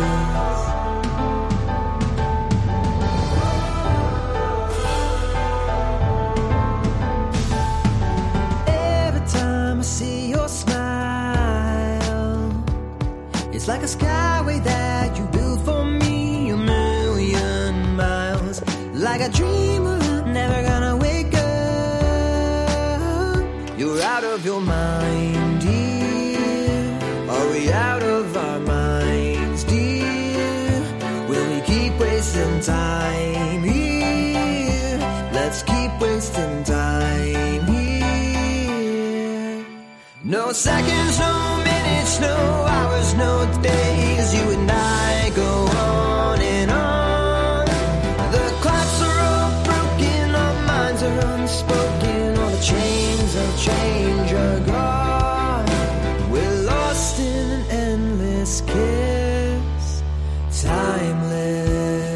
Every time I see your smile, it's like a skyway that you built for me a million miles. Like a dreamer, I'm never gonna wake up. You're out of your mind, dear. Are we out of our minds, dear? Will we keep wasting time here? Let's keep wasting time here. No seconds, no minutes, no hours, no days. You and I go on and on. The clocks are all broken, our minds are unspoken. All the chains of change are gone. We're lost in an endless kiss, timeless.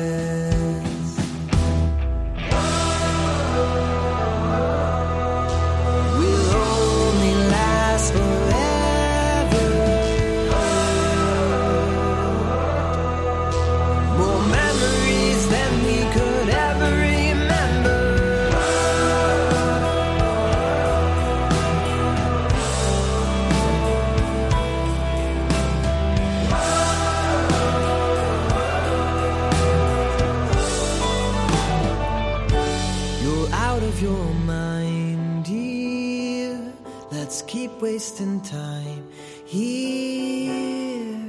We'll only last forever. More memories than we could ever remember. You're out of your mind, dear. Let's keep wasting time here.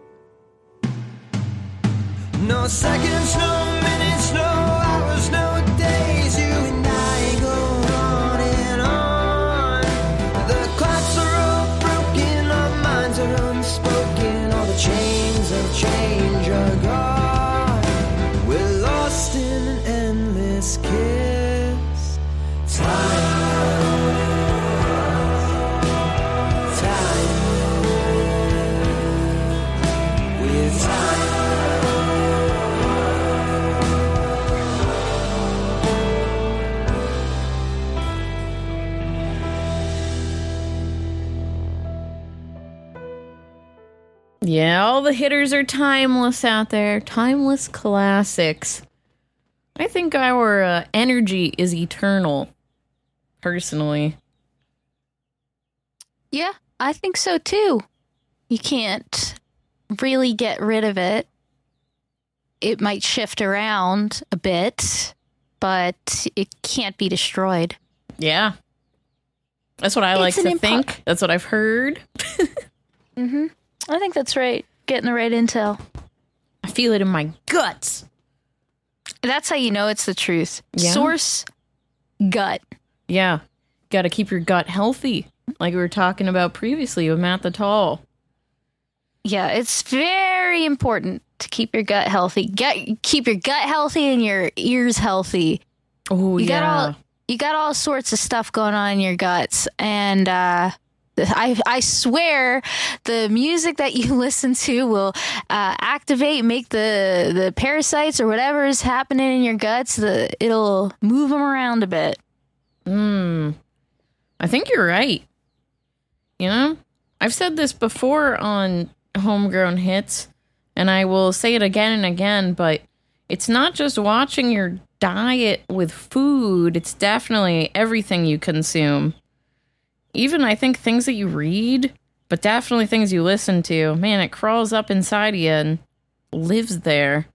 No seconds, no minutes, no hours, no days. You and I go on and on. The clocks are all broken, our minds are unspoken. All the chains of change are gone. We're lost in an endless kiss, timeless, timeless, with time. Yeah, all the hitters are timeless out there. Timeless classics. I think our uh, energy is eternal, personally. Yeah, I think so too. You can't really get rid of it. It might shift around a bit, but it can't be destroyed. Yeah. That's what I like It's to an impo- think. That's what I've heard. Mm-hmm. I think that's right. Getting the right intel. I feel it in my guts. That's how you know it's the truth. Yeah. Source, gut. Yeah. Got to keep your gut healthy, like we were talking about previously with Matt the Tall. Yeah, it's very important to keep your gut healthy. Get keep your gut healthy and your ears healthy. Oh, you yeah. got all you got all sorts of stuff going on in your guts, and uh, I I swear the music that you listen to will uh, activate, make the the parasites or whatever is happening in your guts. The it'll move them around a bit. Hmm. I think you're right. You know, I've said this before on Homegrown Hits, and I will say it again and again, but it's not just watching your diet with food, it's definitely everything you consume. Even, I think, things that you read, but definitely things you listen to. Man, it crawls up inside of you and lives there.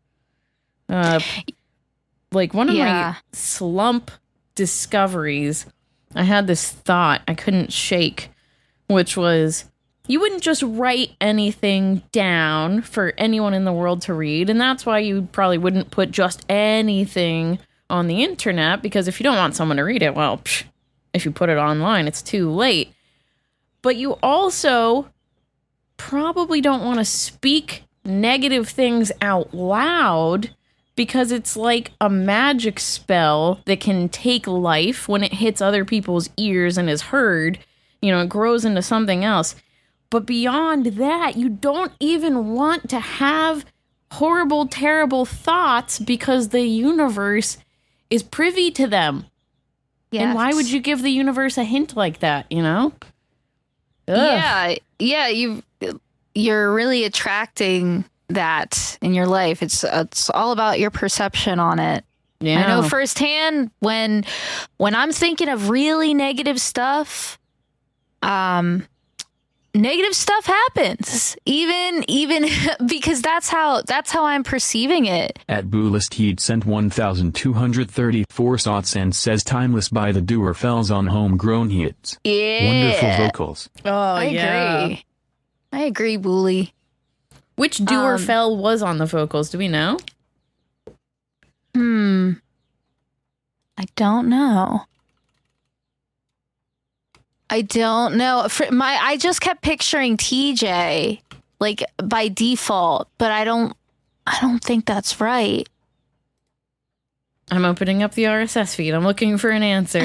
Uh, like, one of Yeah. my slump discoveries, I had this thought I couldn't shake, which was, you wouldn't just write anything down for anyone in the world to read, and that's why you probably wouldn't put just anything on the internet, because if you don't want someone to read it, well, psh, if you put it online, it's too late. But you also probably don't want to speak negative things out loud, because it's like a magic spell that can take life when it hits other people's ears and is heard. You know, it grows into something else. But beyond that, you don't even want to have horrible, terrible thoughts because the universe is privy to them. Yeah. And why would you give the universe a hint like that, you know? Ugh. Yeah, yeah, you you're really attracting that in your life. It's it's all about your perception on it. Yeah. I know firsthand when when I'm thinking of really negative stuff, um negative stuff happens. Even even because that's how that's how I'm perceiving it. At Boolist he'd sent one thousand two hundred thirty-four thoughts and says Timeless by the Duerfells on Homegrown Hits. Yeah. Wonderful vocals. Oh, I yeah. agree. I agree, Booley. Which doer Um, fell was on the vocals? Do we know? Hmm. I don't know. I don't know. For my, I just kept picturing T J, like by default, but I don't. I don't think that's right. I'm opening up the R S S feed. I'm looking for an answer.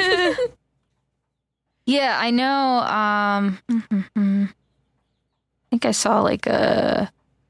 Yeah, I know. Um, I think I saw like a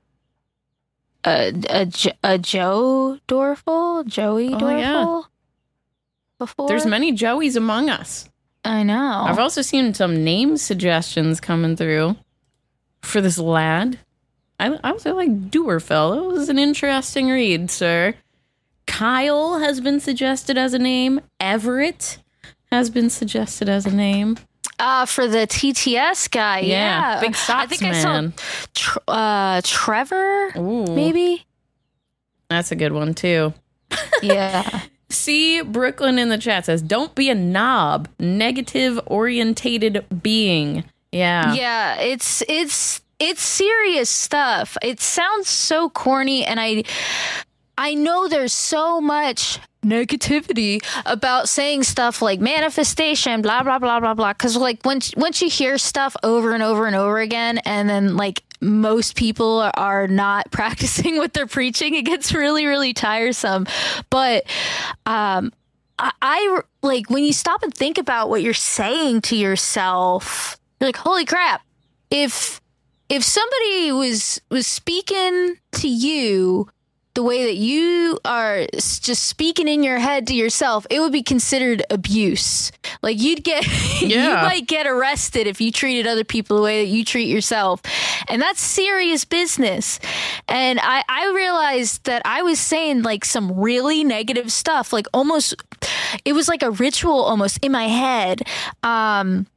a a, Jo- a Joe Dorfel, Joey Oh, Dorfel. yeah. Before There's many Joeys among us. I know. I've also seen some name suggestions coming through for this lad. I, I also like Duerfell. It was an interesting read, sir. Kyle has been suggested as a name. Everett has been suggested as a name. Uh, for the T T S guy, Yeah, yeah. big I Sots think I saw man. tr- uh, Trevor, Ooh, maybe. that's a good one, too. Yeah. See, Brooklyn in the chat says, don't be a knob. Negative orientated being. Yeah. Yeah, it's it's it's serious stuff. It sounds so corny, and I I know there's so much negativity about saying stuff like manifestation, blah blah blah blah blah. Because like once once you hear stuff over and over and over again, and then like most people are not practicing what they're preaching, it gets really really tiresome. But um, I, I like when you stop and think about what you're saying to yourself. You're like, holy crap! If if somebody was was speaking to you the way that you are s- just speaking in your head to yourself, it would be considered abuse. Like you'd get, Yeah. you might get arrested if you treated other people the way that you treat yourself. And that's serious business. And I, I realized that I was saying like some really negative stuff, like almost, it was like a ritual almost in my head. Um,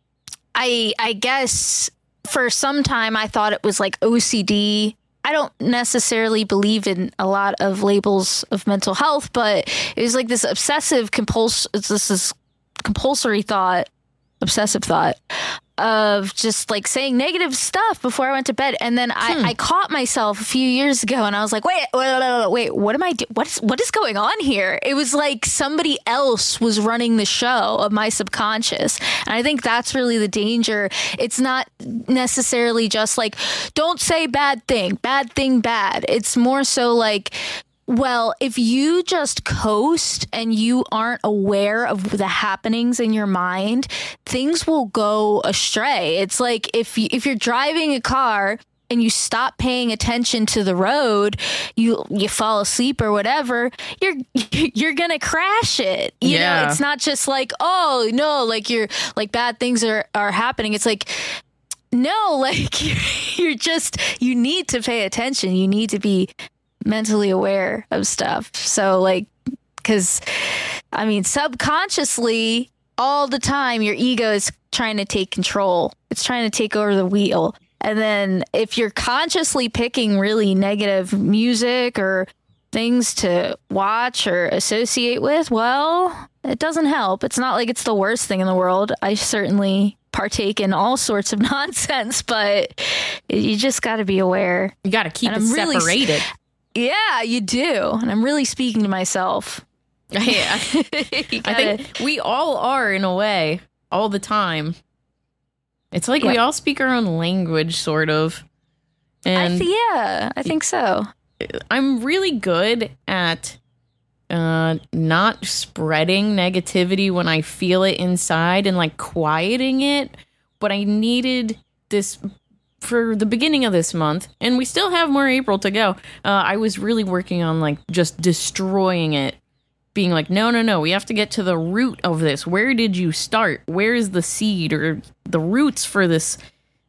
I, I guess for some time I thought it was like O C D. I don't necessarily believe in a lot of labels of mental health, but it was like this obsessive compuls- this is compulsory thought, obsessive thought of just like saying negative stuff before I went to bed. And then I, Hmm. I caught myself a few years ago and I was like, wait, wait, wait, wait, what am I doing? What is, what is going on here? It was like somebody else was running the show of my subconscious. And I think that's really the danger. It's not necessarily just like, don't say bad thing, bad thing, bad. It's more so like, well, if you just coast and you aren't aware of the happenings in your mind, things will go astray. It's like if you, if you're driving a car and you stop paying attention to the road, you you fall asleep or whatever, you're you're gonna crash it. You Yeah. know, it's not just like, oh no, like you're like bad things are are happening. It's like, no, like you're just, you need to pay attention. You need to be mentally aware of stuff. So like, because I mean, subconsciously all the time your ego is trying to take control. It's trying to take over the wheel. And then if you're consciously picking really negative music or things to watch or associate with, well, it doesn't help. It's not like it's the worst thing in the world. I certainly partake in all sorts of nonsense, but you just got to be aware. You got to keep And it I'm really- separated. Yeah, you do. And I'm really speaking to myself. Yeah. You I gotta- think we all are in a way all the time. It's like we Yeah. all speak our own language, sort of. I And th- yeah, I think so. I'm really good at uh, not spreading negativity when I feel it inside and like quieting it. But I needed this for the beginning of this month, and we still have more April to go. Uh, I was really working on like just destroying it, being like, no, no, no, we have to get to the root of this. Where did you start? Where is the seed or the roots for this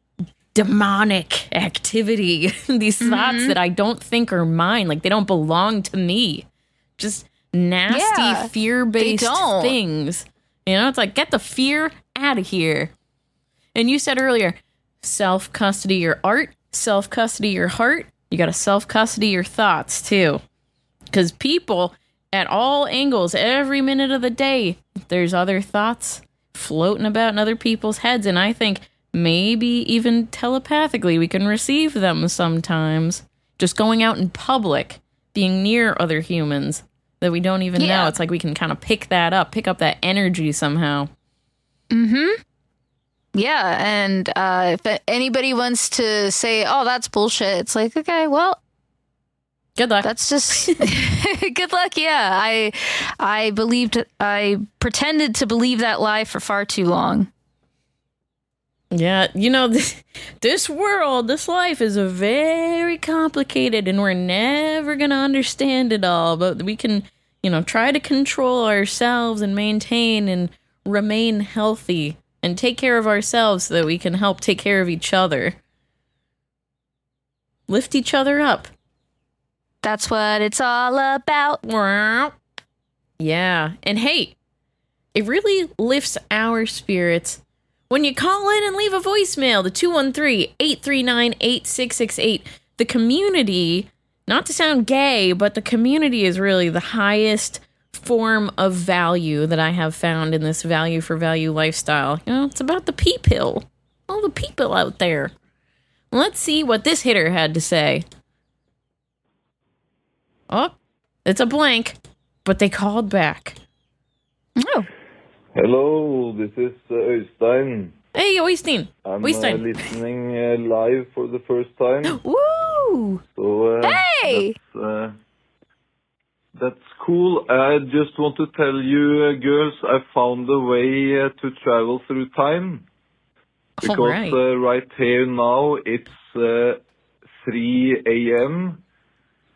demonic activity? These thoughts that I don't think are mine, like they don't belong to me. Just nasty, Yeah, fear-based they don't. things. You know, it's like, get the fear out of here. And you said earlier, self-custody your art, self-custody your heart. You got to self-custody your thoughts, too. Because people, at all angles, every minute of the day, there's other thoughts floating about in other people's heads. And I think maybe even telepathically we can receive them sometimes. Just going out in public, being near other humans that we don't even Yeah. know. It's like we can kind of pick that up, pick up that energy somehow. Mm-hmm. Yeah, and uh, if anybody wants to say, oh, that's bullshit, it's like, okay, well, Good luck. that's just good luck. Yeah, I I believed, I pretended to believe that lie for far too long. Yeah, you know, this, this world, this life is a very complicated, and we're never going to understand it all, but we can, you know, try to control ourselves and maintain and remain healthy and take care of ourselves so that we can help take care of each other. Lift each other up. That's what it's all about. Yeah, and hey, it really lifts our spirits when you call in and leave a voicemail to two one three, eight three nine, eight six six eight. The community, not to sound gay, but the community is really the highest form of value that I have found in this value for value lifestyle. You know, it's about the people, all the people out there. Let's see what this hitter had to say. Oh, it's a blank, but they called back. Oh. Hello, this is uh, Øystein. Hey, Oystein. I'm uh, Oystein. listening uh, live for the first time. Woo! So, uh, Hey! That's, uh, that's cool. I just want to tell you, uh, girls, I found a way uh, to travel through time. Because All right. uh, right here now, it's uh, three a.m.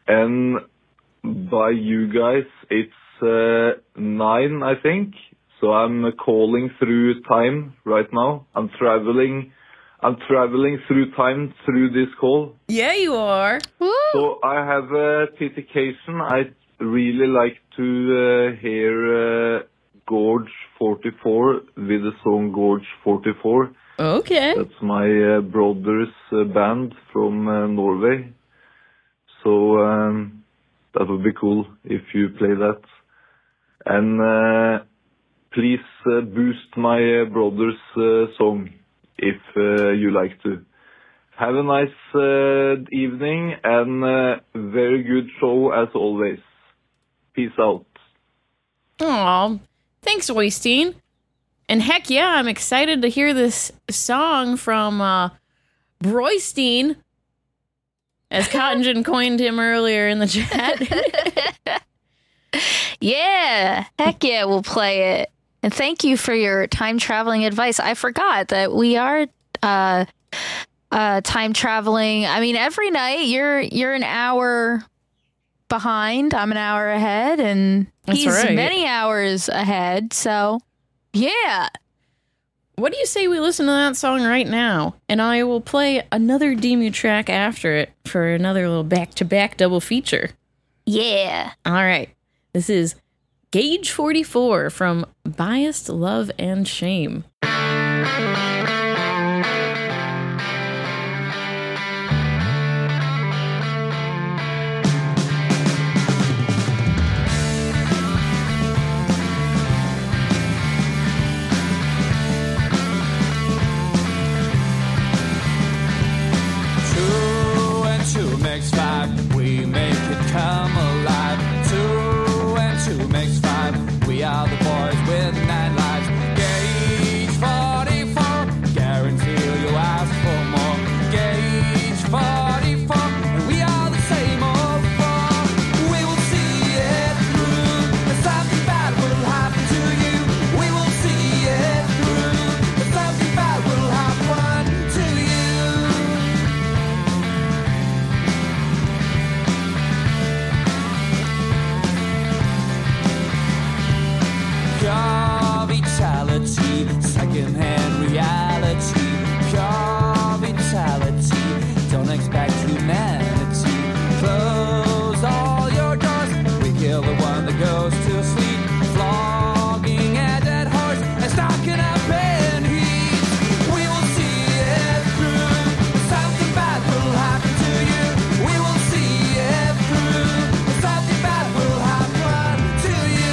and by you guys, it's uh, nine, I think. So I'm uh, calling through time right now. I'm traveling. I'm traveling through time through this call. Yeah, you are. Woo! So I have a dedication. I really like to uh, hear uh, Gorge forty-four with the song Gorge forty-four. Okay. That's my uh, brother's uh, band from uh, Norway. So um, that would be cool if you play that. And uh, please uh, boost my uh, brother's uh, song if uh, you like to. Have a nice uh, evening and uh, very good show as always. Peace out. Aw, thanks, Oystein. And heck yeah, I'm excited to hear this song from uh, Broystein, as Cottongen coined him earlier in the chat. Yeah, heck yeah, we'll play it. And thank you for your time traveling advice. I forgot that we are uh, uh, time traveling. I mean, every night you're you're an hour behind. I'm an hour ahead, and That's he's right. many hours ahead. So, yeah. What do you say we listen to that song right now? And I will play another Demu track after it for another little back-to-back double feature. Yeah. All right. This is Gauge forty-four from Biased Love and Shame. Two and two makes five. We make it come alive. Two and two makes five. We are the boys with nine lives. Gauge forty-four. Guarantee you ask for more. Gauge forty-four. And we are the same old four. We will see it through. And something bad will happen to you. We will see it through. And something bad will happen to you. Pure vitality, second-hand reality. Pure vitality, don't expect humanity. Close all your doors, we kill the one that goes to sleep. Flogging a dead horse and stocking up in heat. We will see it through, something bad will happen to you. We will see it through, something bad will happen to you.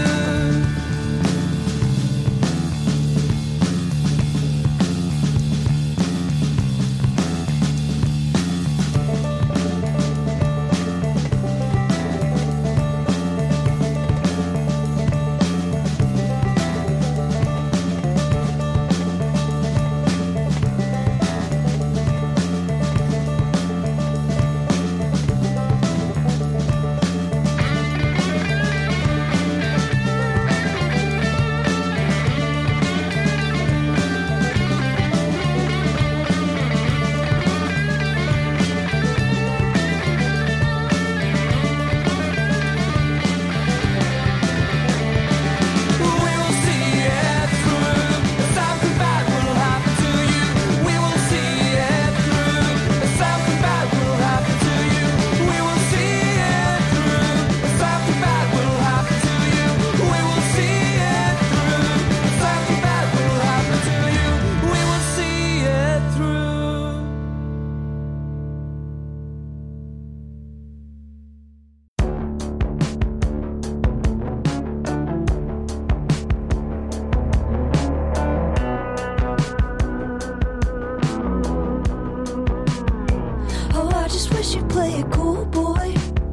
Oh, I just wish you'd play it cool, boy.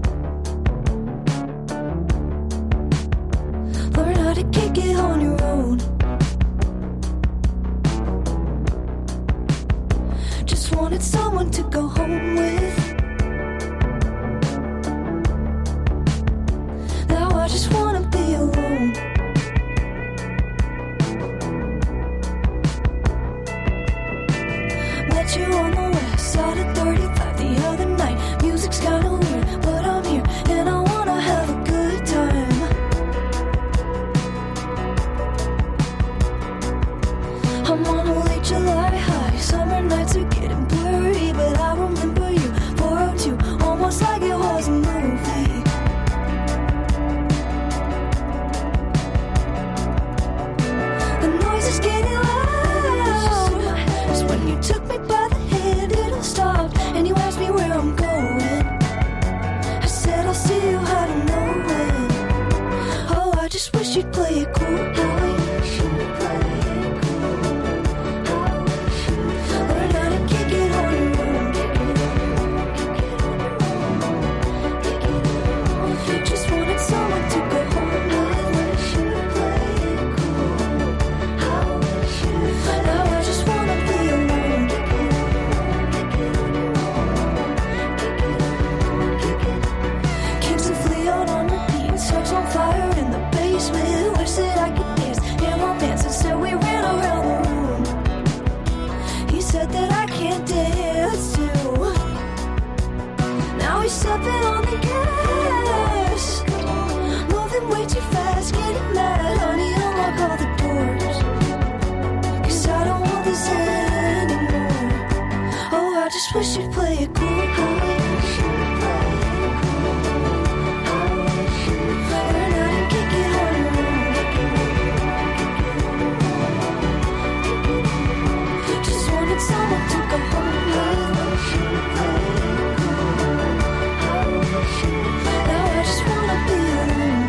Learn how to kick it on your own. Just wanted someone to go home with. Now I just wanna be alone. Met you on the west side of thirty-five the other night. Music's kinda weird, but I cool? How we should play it cool. Learn how to kick it on your own. Kick it on your own. Kick it on your own. Just wanted someone to go home with. Should play it cool. How we should play. Now I just wanna be alone. Kick it on your own. Kick it on your own. Kick it on your own. Kings of Leon on repeat. Stars on fire in the basement. Wish that I could dance. And romance. Instead we ran around the room. He said that I can't dance too. Now he's stepping on the gas. Moving way too fast. Getting mad. Honey, unlock all the doors. Cause I don't want this anymore. Oh, I just wish you'd play it cool. How we should play it cool. How we should play it. Learn how to kick it on your own. Just wanted someone to go home with. Should play it cool. How we should play it. Now I just wanna be alone.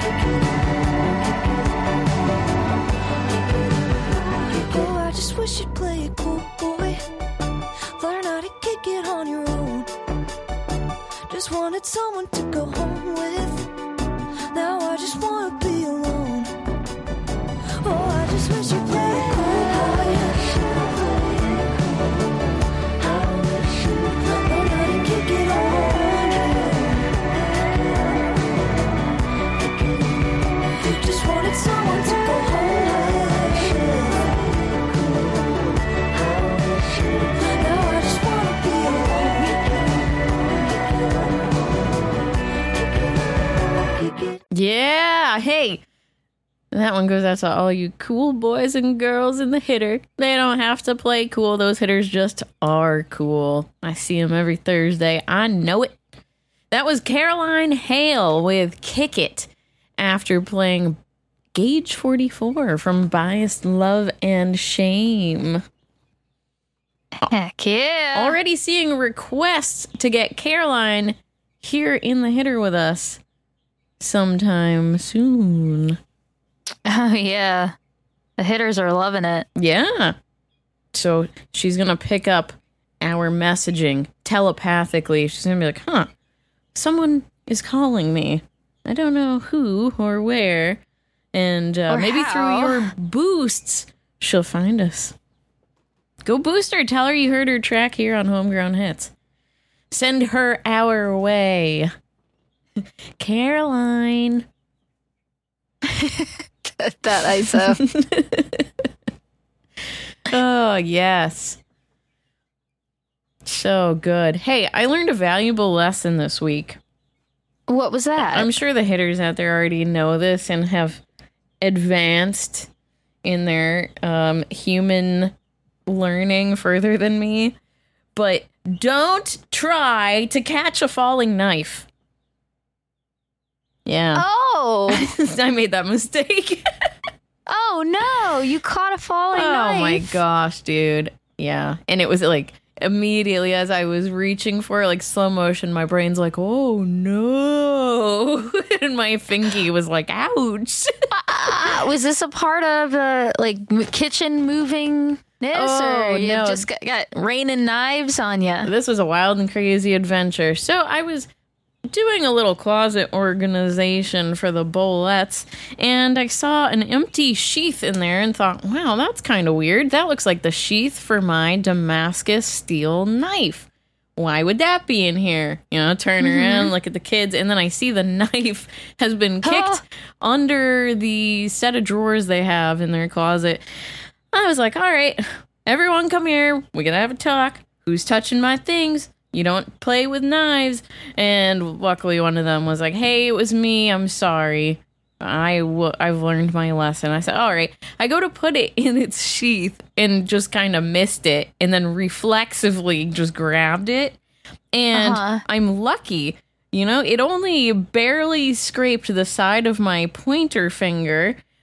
Oh, I just wish you'd play it cool, boy. Learn how to kick it on your own. Just wanted someone to go home with. Now I just wanna be alone. Oh, I just wish you'd play it cool, boy. How we should play. Learn how to kick it on your own. Just wanted someone to go home with. Now I just wanna be alone. Yeah, hey. That one goes out to all you cool boys and girls in the hitter. They don't have to play cool. Those hitters just are cool. I see them every Thursday. I know it. That was Caroline Hale with Kick It after playing Gauge forty-four from Biased Love and Shame. Heck yeah. Already seeing requests to get Caroline here in the hitter with us sometime soon. Oh, yeah. The hitters are loving it. Yeah. So she's going to pick up our messaging telepathically. She's going to be like, huh, someone is calling me. I don't know who or where. And uh, Or maybe how. through your boosts, she'll find us. Go boost her. Tell her you heard her track here on Homegrown Hits. Send her our way. Caroline. That I so. Oh, yes. So good. Hey, I learned a valuable lesson this week. What was that? I'm sure the hitters out there already know this and have advanced in their um, human learning further than me. But don't try to catch a falling knife. Yeah. Oh. I made that mistake. Oh, no. You caught a falling Oh knife. my gosh, dude. Yeah. And it was like immediately as I was reaching for it, like slow motion, my brain's like, oh no. And my fingy was like, ouch. Uh, was this a part of the like m- kitchen moving this, Oh, or you no. just got, got raining knives on you? This was a wild and crazy adventure. So I was doing a little closet organization for the Bolettes, and I saw an empty sheath in there and thought, wow, that's kind of weird. That looks like the sheath for my Damascus steel knife. Why would that be in here? You know, turn Mhm. around, look at the kids, and then I see the knife has been kicked under the set of drawers they have in their closet. I was like, all right, everyone come here. We're going to have a talk. Who's touching my things? You don't play with knives. And luckily one of them was like, hey, it was me. I'm sorry. I w- I've learned my lesson. I said, all right. I go to put it in its sheath and just kind of missed it and then reflexively just grabbed it. And Uh-huh. I'm lucky. You know, it only barely scraped the side of my pointer finger,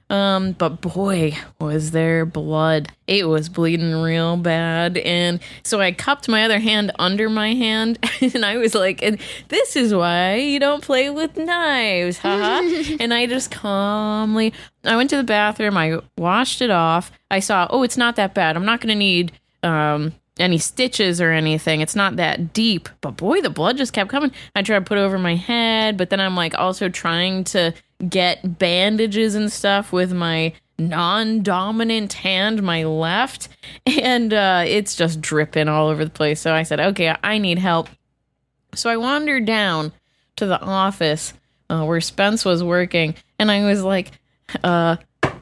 Um, but boy, was there blood. It was bleeding real bad. And so I cupped my other hand under my hand and I was like, and this is why you don't play with knives, haha. And I just calmly, I went to the bathroom, I washed it off. I saw, oh, it's not that bad. I'm not going to need, um, any stitches or anything. It's not that deep. But boy, the blood just kept coming. I tried to put it over my head, but then I'm like also trying to get bandages and stuff with my non-dominant hand, my left, and uh, it's just dripping all over the place. So I said, okay, I need help. So I wandered down to the office uh, where Spence was working, and I was like, uh,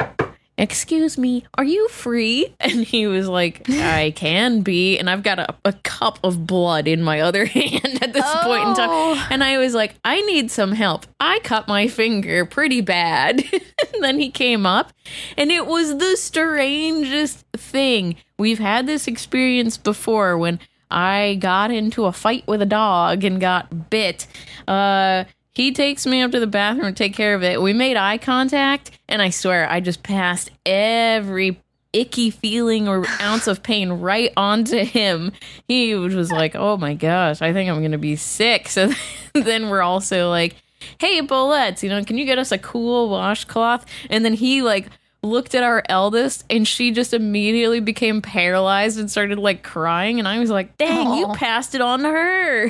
excuse me, are you free? And he was like, I can be. And I've got a, a cup of blood in my other hand at this Oh. point in time. And I was like, I need some help. I cut my finger pretty bad. And then he came up and it was the strangest thing. We've had this experience before when I got into a fight with a dog and got bit. Uh... He takes me up to the bathroom to take care of it. We made eye contact, and I swear I just passed every icky feeling or ounce of pain right onto him. He was like, oh my gosh, I think I'm going to be sick. So then we're also like, hey, Bolettes, you know, can you get us a cool washcloth? And then he like looked at our eldest, and she just immediately became paralyzed and started like crying. And I was like, dang, Aw. you passed it on to her.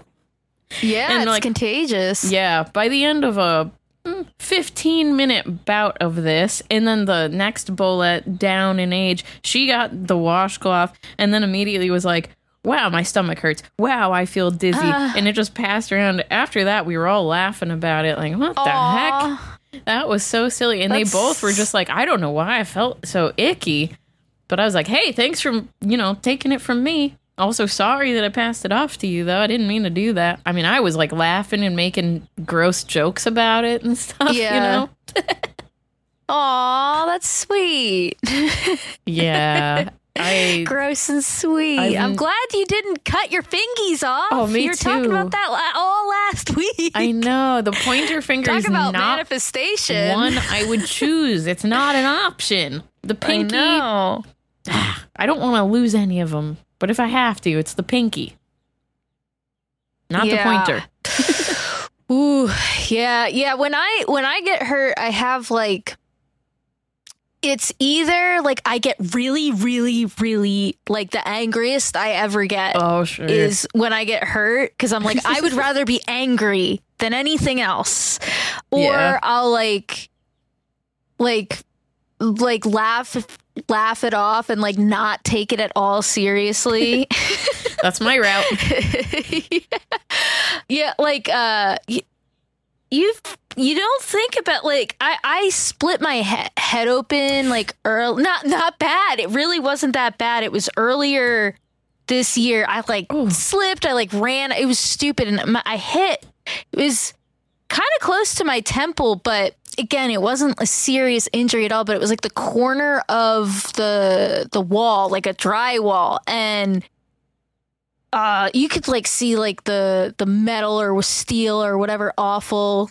Yeah, And, it's like- contagious. Yeah, by the end of a fifteen minute bout of this, and then the next Bolette down in age, she got the washcloth and then immediately was like, wow, my stomach hurts. Wow, I feel dizzy. Uh. And it just passed around. After that, we were all laughing about it. Like, what the Aw. heck? That was so silly. And That's- they both were just like, I don't know why I felt so icky. But I was like, hey, thanks for, you know, taking it from me. Also, sorry that I passed it off to you, though. I didn't mean to do that. I mean, I was like laughing and making gross jokes about it and stuff, Yeah. you know? Aw, that's sweet. Yeah. I Gross and sweet. I've- I'm glad you didn't cut your fingies off. Oh, me you were talking too. about that la- all last week. I know. The pointer finger Talk is about not manifestation. one I would choose. It's not an option. The pinky. I know. I don't want to lose any of them. But if I have to, it's the pinky. Not Yeah. the pointer. Ooh, yeah, yeah. When I when I get hurt, I have like it's either like I get really, really, really like the angriest I ever get Oh, sure. is when I get hurt because I'm like I would rather be angry than anything else, or Yeah. I'll like like like laugh laugh it off and like not take it at all seriously. That's my route. yeah. yeah, like uh, y- you you don't think about like I I split my he- head open like early, not not bad. It really wasn't that bad. It was earlier this year. I like slipped. I like ran. It was stupid, and my, I hit. It was kind of close to my temple, but again, it wasn't a serious injury at all. But it was like the corner of the the wall, like a dry wall, and uh, you could like see like the the metal or steel or whatever awful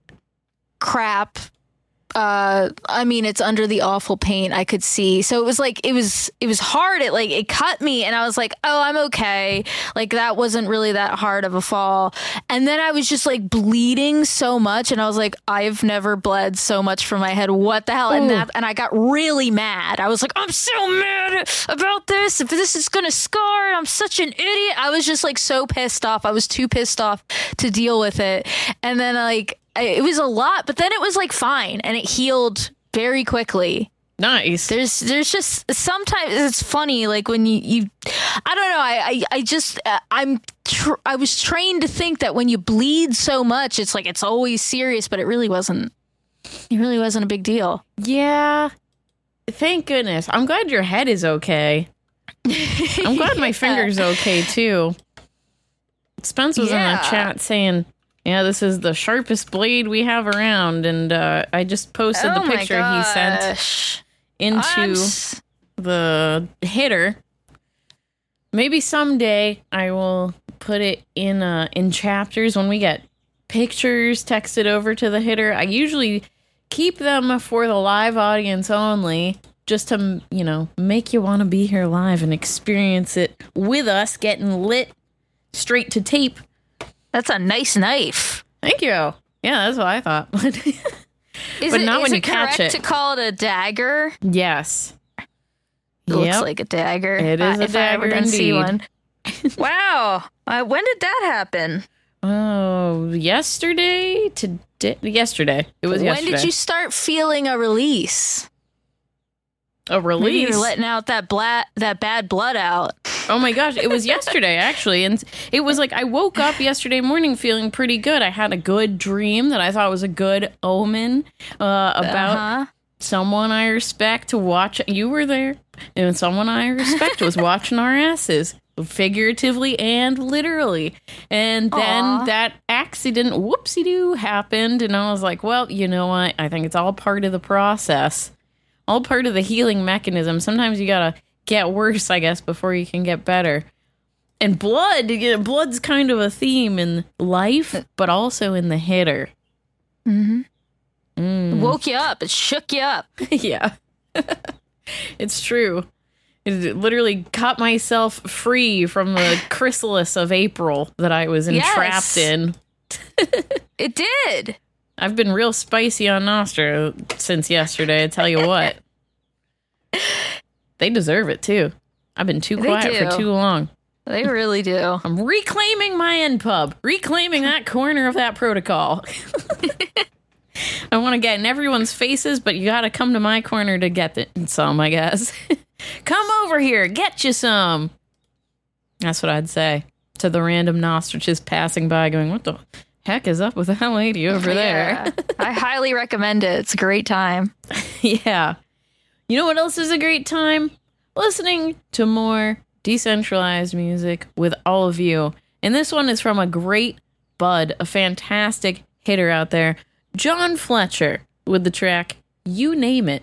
crap. Uh, I mean, it's under the awful paint I could see. So it was like, it was, it was hard. It like, it cut me and I was like, oh, I'm okay. Like that wasn't really that hard of a fall. And then I was just like bleeding so much. And I was like, I've never bled so much from my head. What the hell? And Ooh. that, and I got really mad. I was like, I'm so mad about this. If this is going to scar, I'm such an idiot. I was just like so pissed off. I was too pissed off to deal with it. And then like, I- it was a lot, but then it was like fine and it healed very quickly. Nice. There's there's just sometimes it's funny like when you, you I don't know I I, I just uh, I'm tr- I was trained to think that when you bleed so much it's like it's always serious, but it really wasn't. It really wasn't a big deal. Yeah. Thank goodness. I'm glad your head is okay. I'm glad my Yeah. finger's okay too. Spence was in Yeah. the chat saying, yeah, this is the sharpest blade we have around. And uh, I just posted the Oh my picture he sent gosh. into I'm s- the hitter. Maybe someday I will put it in uh, in chapters when we get pictures texted over to the hitter. I usually keep them for the live audience only, just to, you know, make you want to be here live and experience it with us, getting lit straight to tape. That's a nice knife. Thank you. Yeah, that's what I thought. Is But it, not is when it you catch correct it. to call it a dagger? Yes. It looks Yep. like a dagger. It is uh, a if I ever dagger didn't see indeed. one. Wow. Uh, when did that happen? Oh, yesterday? Today? Yesterday. It was when yesterday. did you start feeling a release? A Maybe release? you're letting out that bla- that bad blood out. Oh my gosh, it was yesterday actually, and it was like I woke up yesterday morning feeling pretty good. I had a good dream that I thought was a good omen uh, about Uh-huh. someone I respect to watch. You were there, and someone I respect was watching our asses, figuratively and literally. And then Aw. that accident, whoopsie doo, happened, and I was like, well, you know what? I think it's all part of the process. All part of the healing mechanism. Sometimes you gotta get worse, I guess, before you can get better. And blood, you know, blood's kind of a theme in life, but also in the hitter. Mm-hmm. Mm. Woke you up. It shook you up. Yeah. It's true. It literally cut myself free from the chrysalis of April that I was entrapped Yes. in. It did. I've been real spicy on Nostra since yesterday, I tell you what. They deserve it, too. I've been too They quiet for do. too long. They really do. I'm reclaiming my N pub, reclaiming that corner of that protocol. I want to get in everyone's faces, but you got to come to my corner to get the, some, I guess. Come over here, get you some. That's what I'd say to the random Nostriches passing by going, what the heck is up with that lady over there? Yeah. I highly recommend it. It's a great time. Yeah. You know what else is a great time? Listening to more decentralized music with all of you. And this one is from a great bud, a fantastic hitter out there, John Fletcher, with the track You Name It.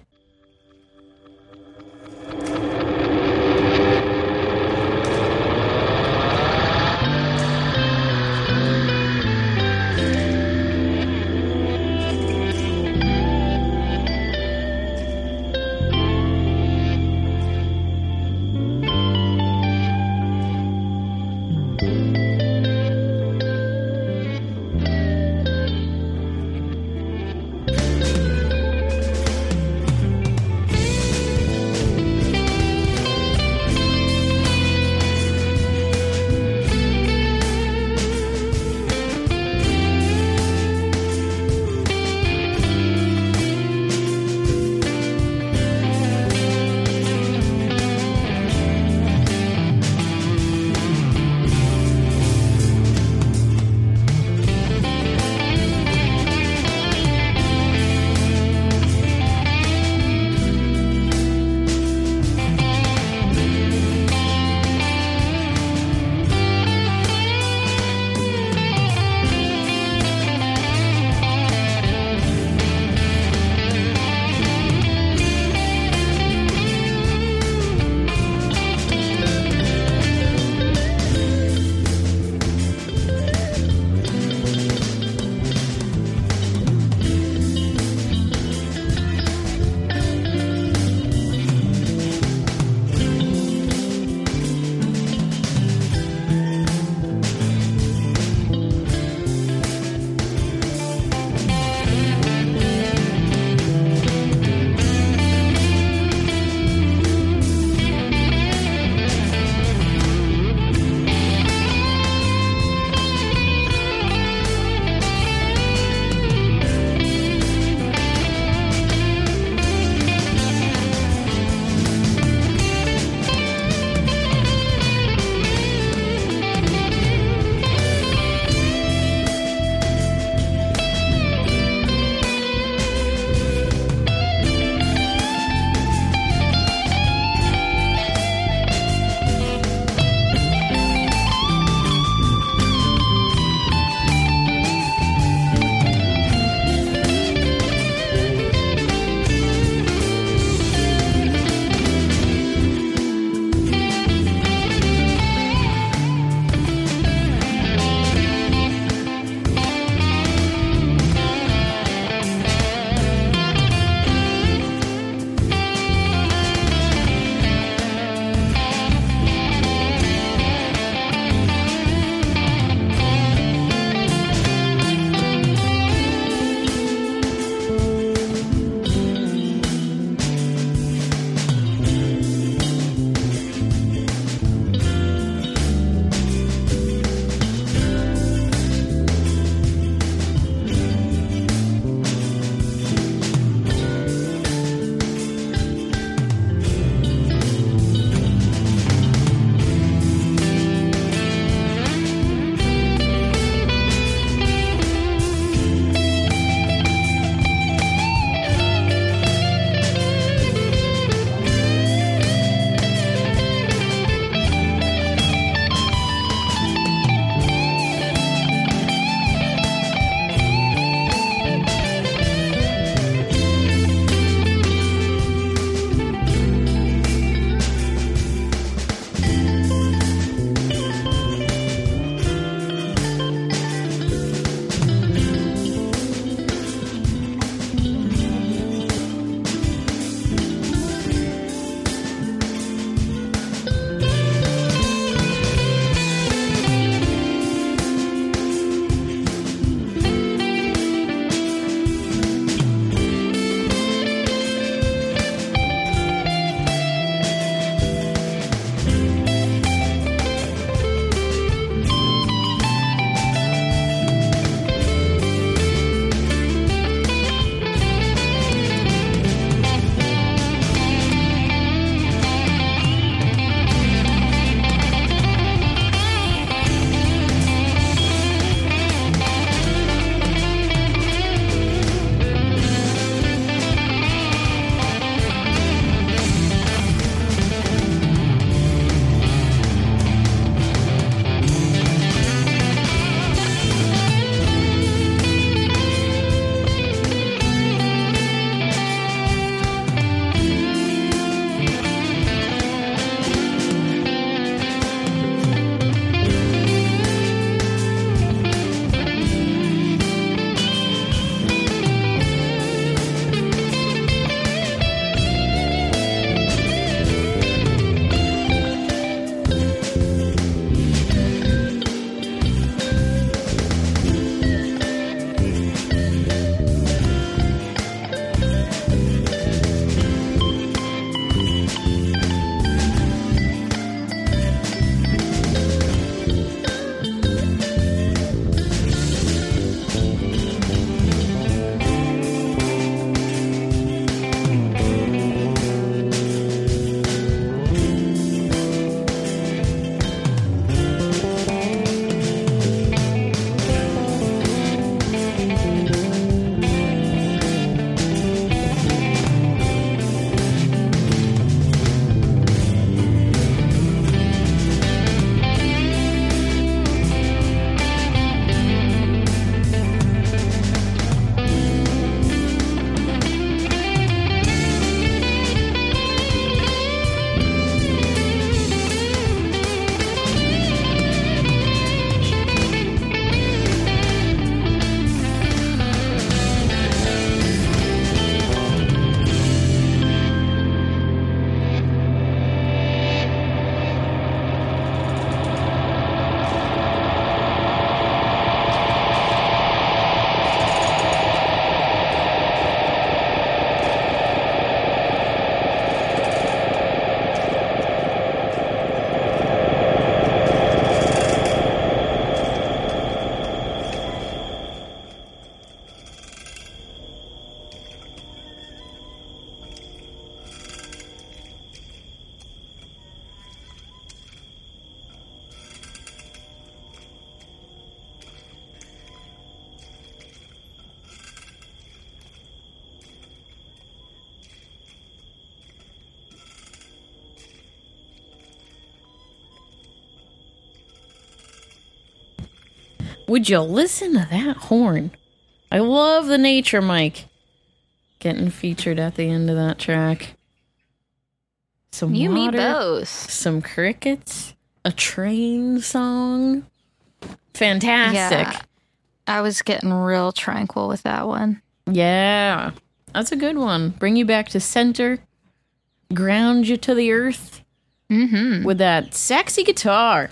Would you listen to that horn? I love the nature mic getting featured at the end of that track. Some You water, me both. some crickets, a train song. Fantastic. Yeah. I was getting real tranquil with that one. Yeah, that's a good one. Bring you back to center, ground you to the earth Mm-hmm. with that sexy guitar.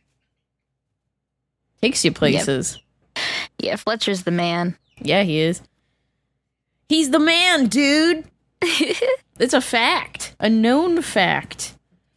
Takes you places. Yeah, Fletcher's the man. Yeah, he is. He's the man, dude. It's a fact, a known fact.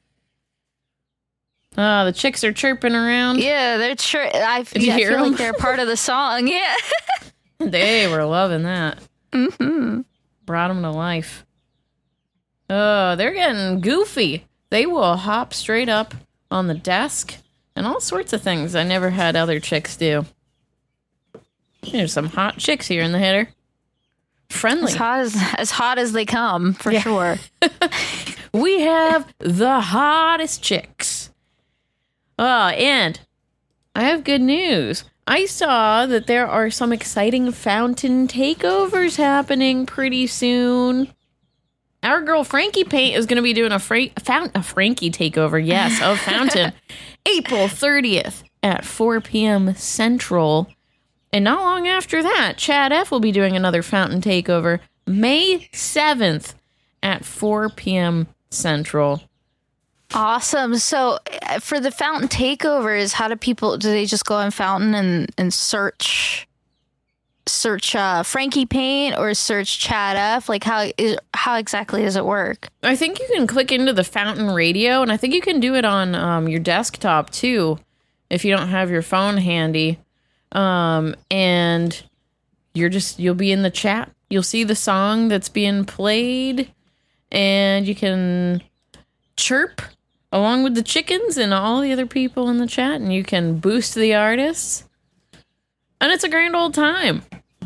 Ah, the chicks are chirping around. Yeah, they're sure. I, Did you yeah, I hear feel them? like they're part of the song. Yeah. They were loving that. Mm-hmm. Brought them to life. Oh, they're getting goofy. They will hop straight up on the desk and all sorts of things I never had other chicks do. There's some hot chicks here in the header. Friendly. As hot as as hot as they come, for sure. We have the hottest chicks. Ah, and I have good news. I saw that there are some exciting fountain takeovers happening pretty soon. Our girl Frankie Paint is going to be doing a, fra- found- a Frankie takeover, yes, of Fountain, April thirtieth at four p.m. Central. And not long after that, Chad F. will be doing another Fountain takeover, May seventh at four p.m. Central. Awesome. So uh, for the Fountain takeovers, how do people, do they just go on Fountain and, and search search uh, Frankie Paint or search Chad F? Like how is how exactly does it work? I think you can click into the Fountain radio, and I think you can do it on um, your desktop too, if you don't have your phone handy. Um, and you're just, you'll be in the chat. You'll see the song that's being played, and you can chirp along with the chickens and all the other people in the chat, and you can boost the artists. And it's a grand old time.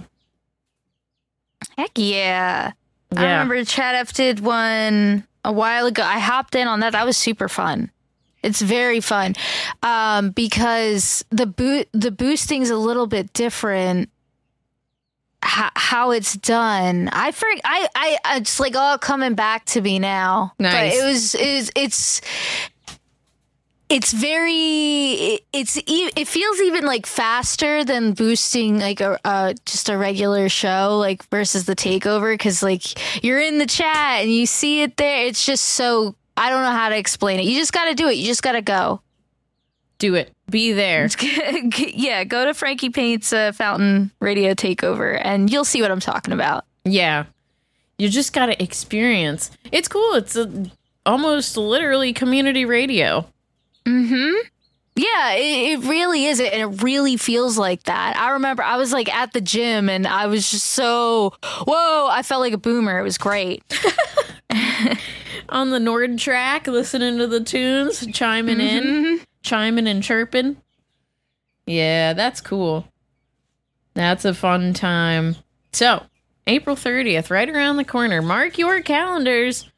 Heck yeah. I Yeah. remember Chad F did one a while ago. I hopped in on that. That was super fun. It's very fun um, because the boot the boosting's a little bit different. How, how it's done, I for I I it's like all coming back to me now. Nice. But it was is it's it's very it, it's e- it feels even like faster than boosting like a uh, just a regular show like versus the takeover because like you're in the chat and you see it there. It's just so. I don't know how to explain it. You just got to do it. You just got to go. Do it. Be there. Yeah, go to Frankie Paint's uh, Fountain Radio Takeover, and you'll see what I'm talking about. Yeah. You just got to experience. It's cool. It's a, almost literally community radio. Mm-hmm. Yeah, it, it really is. And it really feels like that. I remember I was like at the gym, and I was just so, whoa, I felt like a boomer. It was great. On the Nord track, listening to the tunes, chiming Mm-hmm. in, chiming and chirping. Yeah, that's cool. That's a fun time. So, April thirtieth, right around the corner. Mark your calendars.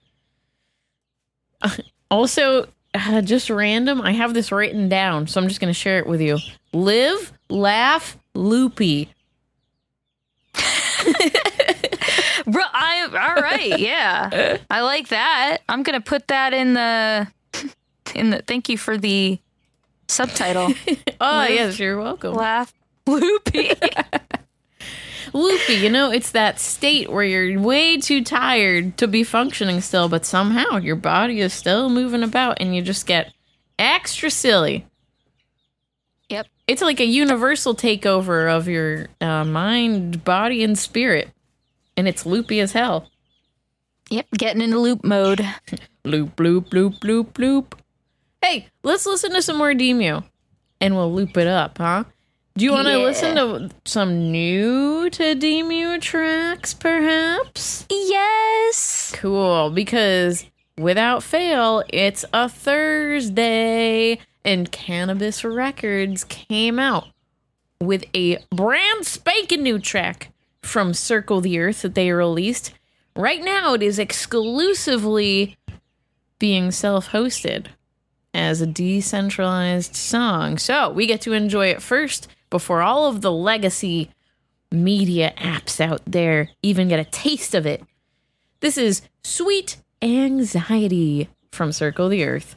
Also, uh, just random, I have this written down, so I'm just going to share it with you. Live, laugh, loopy. Bro, I all right, yeah. I like that. I'm gonna put that in the in the thank you for the subtitle. Oh, Live, yes, you're welcome. Laugh, loopy. Loopy, you know, it's that state where you're way too tired to be functioning still, but somehow your body is still moving about and you just get extra silly. Yep. It's like a universal takeover of your uh, mind, body, and spirit. And it's loopy as hell. Yep, getting into loop mode. Loop, loop, loop, loop, loop. Hey, let's listen to some more Demu. And we'll loop it up, huh? Do you want to Yeah. listen to some new to Demu tracks, perhaps? Yes. Cool, because without fail, it's a Thursday, and Cannabis Records came out with a brand spanking new track from Circle the Earth that they released. Right now, it is exclusively being self-hosted as a decentralized song. So we get to enjoy it first before all of the legacy media apps out there even get a taste of it. This is Sweet Anxiety from Circle the Earth.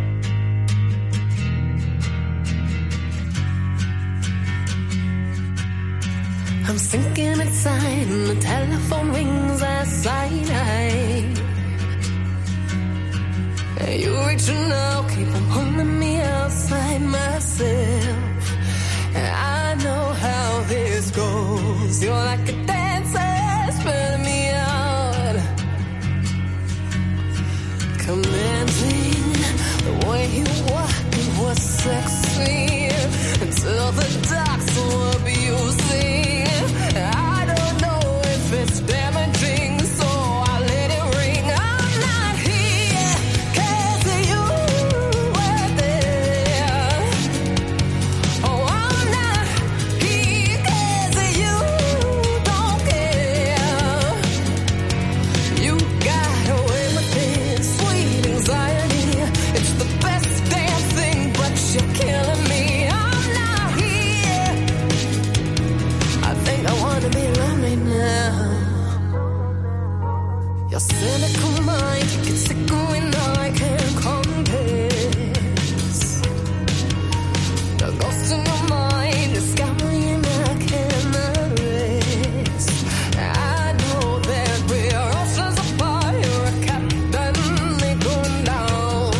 I'm sinking inside and the telephone rings outside. You reaching out, keep on pulling me outside myself. And I know how this goes. You're like a dancer, spinning me out, commanding the way you walk. It was sexy until the docs were abusing. I don't know if it's damaging, so I let it ring. I'm not here 'cause you were there. Oh, I'm not here 'cause you don't care. You got away with it, sweet anxiety. It's the best damn thing, but you're killing me. I'm not here. I think I wanna be lonely now. Your cynical mind gets sick when I can't confess. The ghost in your mind is scouring, I cannot rest. I know that we're oceans apart. You're a captain, they going down.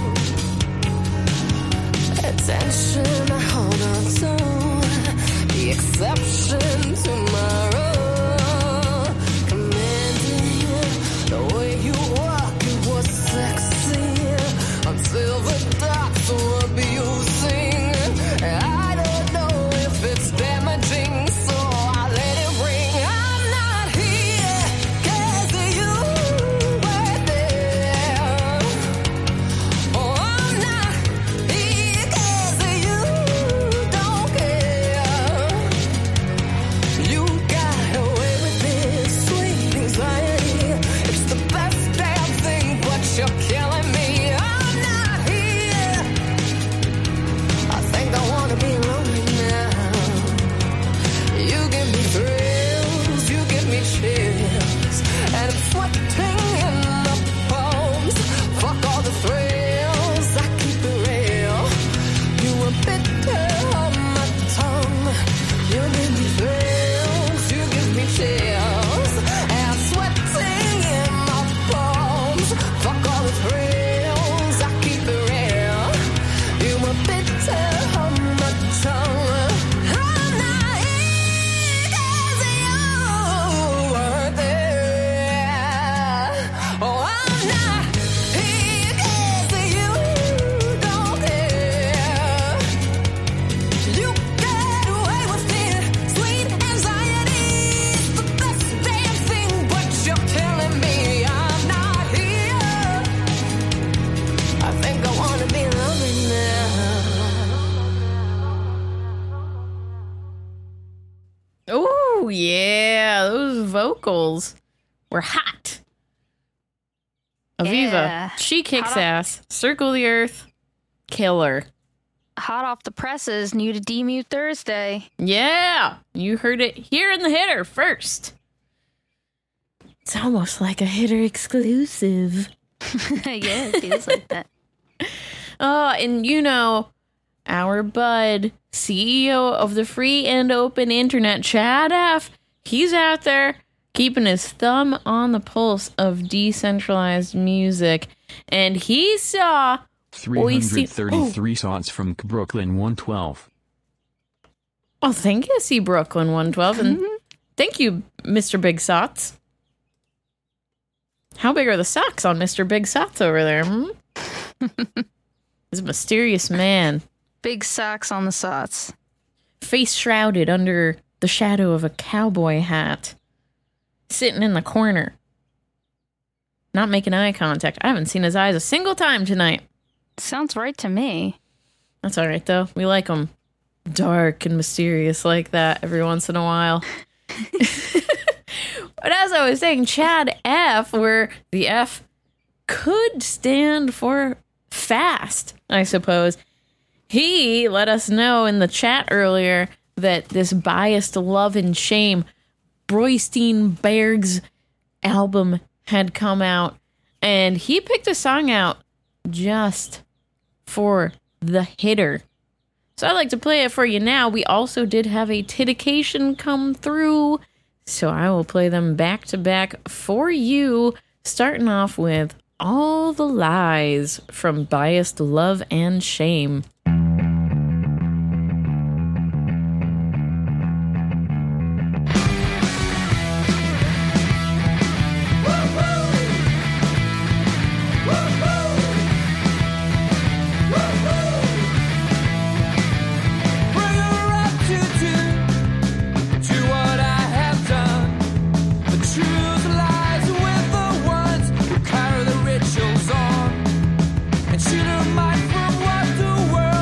Attention, I hold on to the exception to my rule. Commanding the way you walk, it was sexy until the docs were abusing. I don't know if it's damaging, so I let it ring. I'm not here 'cause you were there. Oh, I'm not here 'cause you don't care. You got away with it, sweet anxiety. It's the best damn thing, but you're killing me. I'm not here. I think I wanna be lonely now. You give me thrills, you give me chills, and I'm sweating in my palms. Fuck all the thrills, I keep it real. You were bitter on my tongue. You give me thrills, you give me chills, and I'm sweating in my palms. Fuck all the thrills, I keep it real. You were bitter on my tongue. I'm not here 'cause you were there. Oh, I'm not here 'cause you don't care. You got away with it, sweet anxiety. It's the best damn thing, but you're killing me. I'm not here. I think I wanna be lonely now. Oh, yeah, those vocals were hot. Aviva, Yeah. she kicks Hot off- ass. Circle the Earth, killer. Hot off the presses, new to D-Mute Thursday. Yeah, you heard it here in the hitter first. It's almost like a hitter exclusive. Yeah, it feels like that. Oh, and you know, our bud, C E O of the free and open internet, Chad F., he's out there keeping his thumb on the pulse of decentralized music. And he saw three hundred thirty-three shots from Brooklyn one twelve. Oh, thank you, C. Brooklyn one twelve. And thank you, Mister Big Sots. How big are the socks on Mister Big Sots over there? Hmm? He's a mysterious man. Big socks on the sots. Face shrouded under the shadow of a cowboy hat. Sitting in the corner. Not making eye contact. I haven't seen his eyes a single time tonight. Sounds right to me. That's all right, though. We like them dark and mysterious like that every once in a while. But as I was saying, Chad F., where the F could stand for fast, I suppose. He let us know in the chat earlier that this Biased Love and Shame Broystein Berg's album had come out, and he picked a song out just for the hitter. So I'd like to play it for you now. We also did have a titication come through, so I will play them back to back for you, starting off with All the Lies from Biased Love and Shame. Shoot 'em out from what the world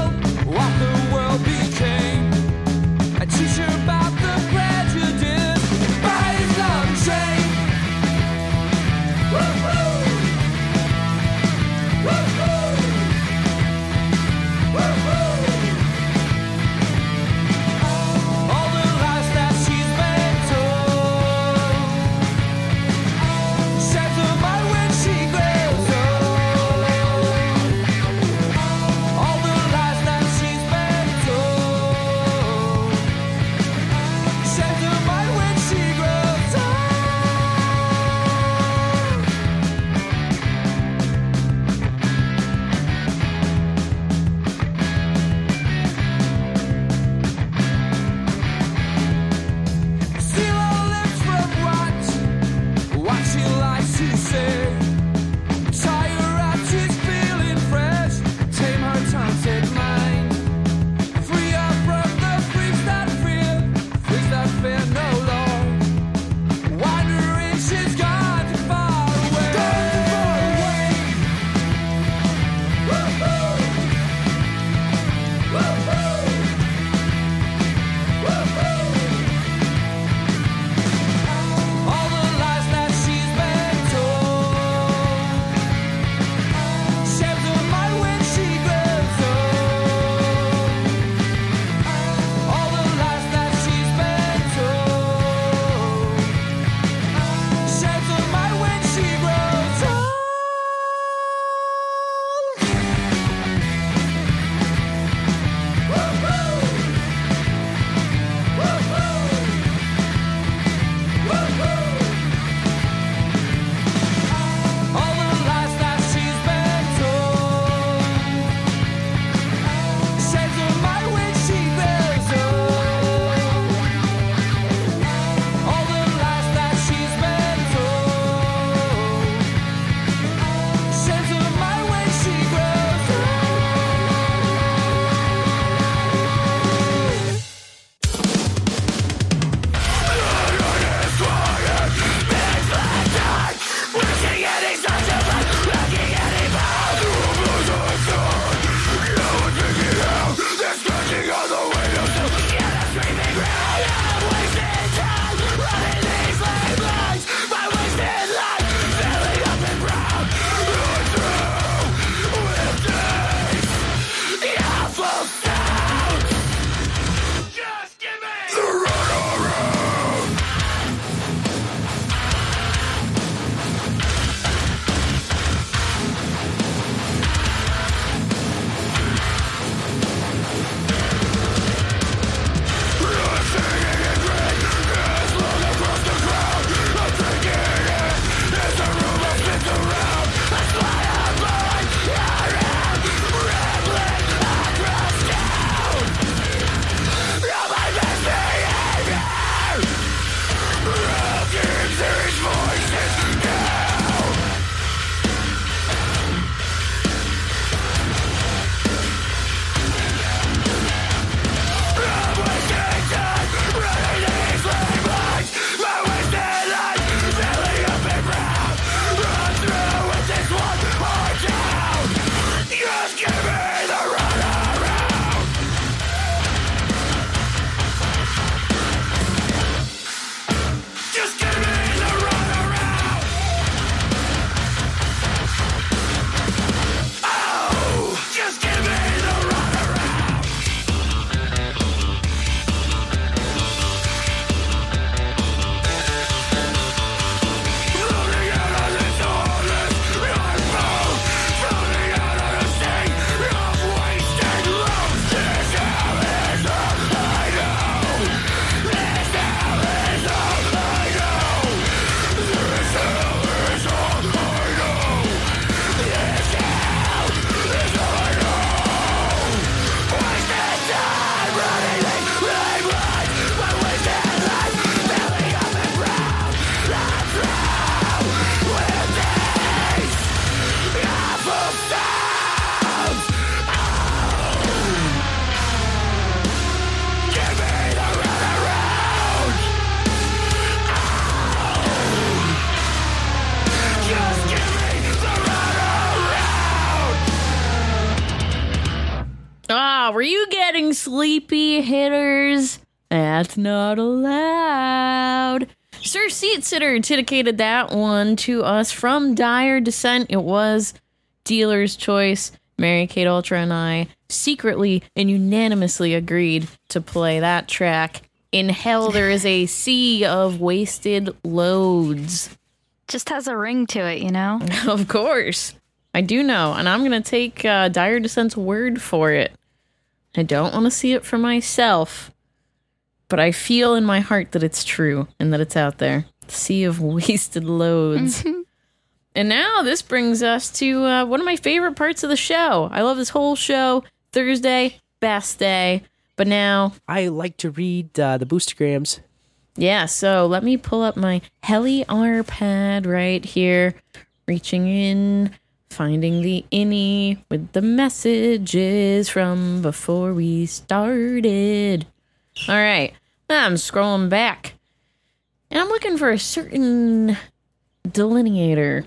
Ah, were you getting sleepy, hitters? That's not allowed. Sir Seat Sitter dedicated that one to us from Dire Descent. It was dealer's choice. Mary Kate Ultra and I secretly and unanimously agreed to play that track. In hell, there is a sea of wasted loads. Just has a ring to it, you know? Of course. I do know, and I'm going to take uh, Dire Descent's word for it. I don't want to see it for myself, but I feel in my heart that it's true and that it's out there. Sea of wasted loads. Mm-hmm. And now this brings us to uh, one of my favorite parts of the show. I love this whole show. Thursday, best day. But now... I like to read uh, the boostergrams. Yeah, so let me pull up my Heli R pad right here. Reaching in, finding the innie with the messages from before we started. All right, I'm scrolling back. And I'm looking for a certain delineator.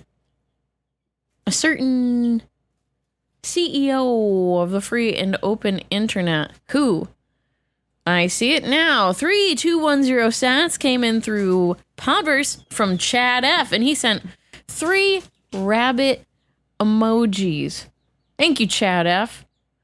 A certain C E O of the free and open internet who, I see it now, three two one zero sats came in through Podverse from Chad F, and he sent three rabbit emojis. Thank you, Chad F.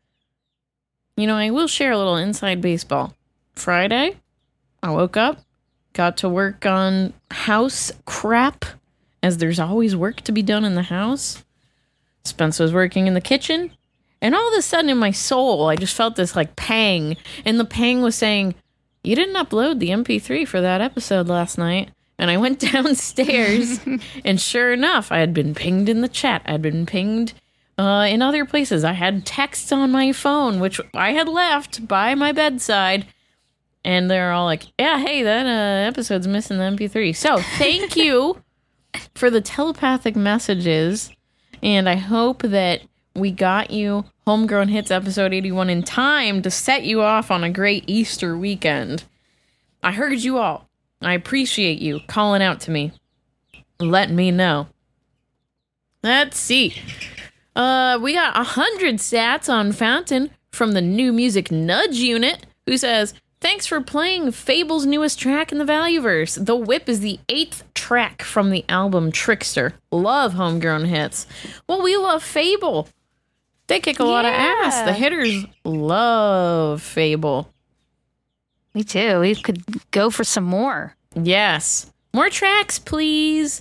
You know, I will share a little inside baseball. Friday, I woke up, got to work on house crap, as there's always work to be done in the house. Spence was working in the kitchen, and all of a sudden in my soul, I just felt this like pang, and the pang was saying, you didn't upload the M P three for that episode last night. And I went downstairs, and sure enough, I had been pinged in the chat. I'd been pinged uh, in other places. I had texts on my phone, which I had left by my bedside, and they're all like, yeah, hey, that uh, episode's missing the M P three. So thank you for the telepathic messages. And I hope that we got you Homegrown Hits episode eighty-one in time to set you off on a great Easter weekend. I heard you all. I appreciate you calling out to me. Letting me know. Let's see. Uh, we got one hundred sats on Fountain from the New Music Nudge Unit, who says, thanks for playing Fable's newest track in the Valueverse. The Whip is the eighth track from the album Trickster. Love Homegrown Hits. Well, we love Fable. They kick a yeah. lot of ass. The hitters love Fable. Me too. We could go for some more. Yes. More tracks, please.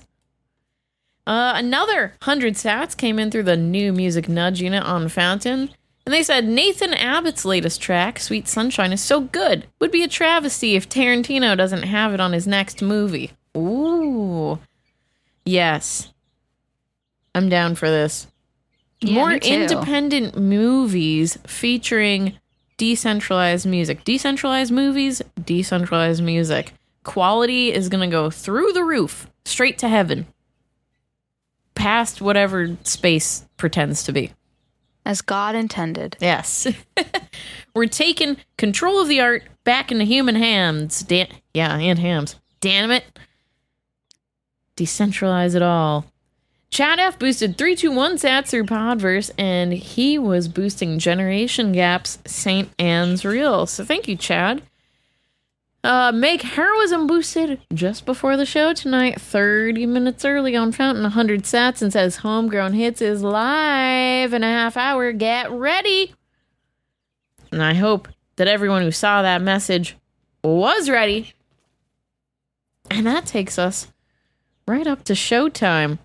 Uh, another one hundred sats came in through the New Music Nudge Unit on Fountain. And they said, Nathan Abbott's latest track, Sweet Sunshine, is so good. Would be a travesty if Tarantino doesn't have it on his next movie. Ooh. Yes. I'm down for this. Yeah, More me too. independent movies featuring decentralized music. Decentralized movies, decentralized music. Quality is going to go through the roof, straight to heaven. Past whatever space pretends to be. As God intended. Yes. We're taking control of the art back into human hands. Da- yeah, and hams. Damn it. Decentralize it all. Chad F boosted three two one sats through Podverse, and he was boosting Generation Gap's Saint Anne's Reel. So thank you, Chad. Uh, Make Heroism boosted just before the show tonight, thirty minutes early on Fountain, one hundred sats, and says Homegrown Hits is live in a half hour. Get ready. And I hope that everyone who saw that message was ready. And that takes us right up to showtime.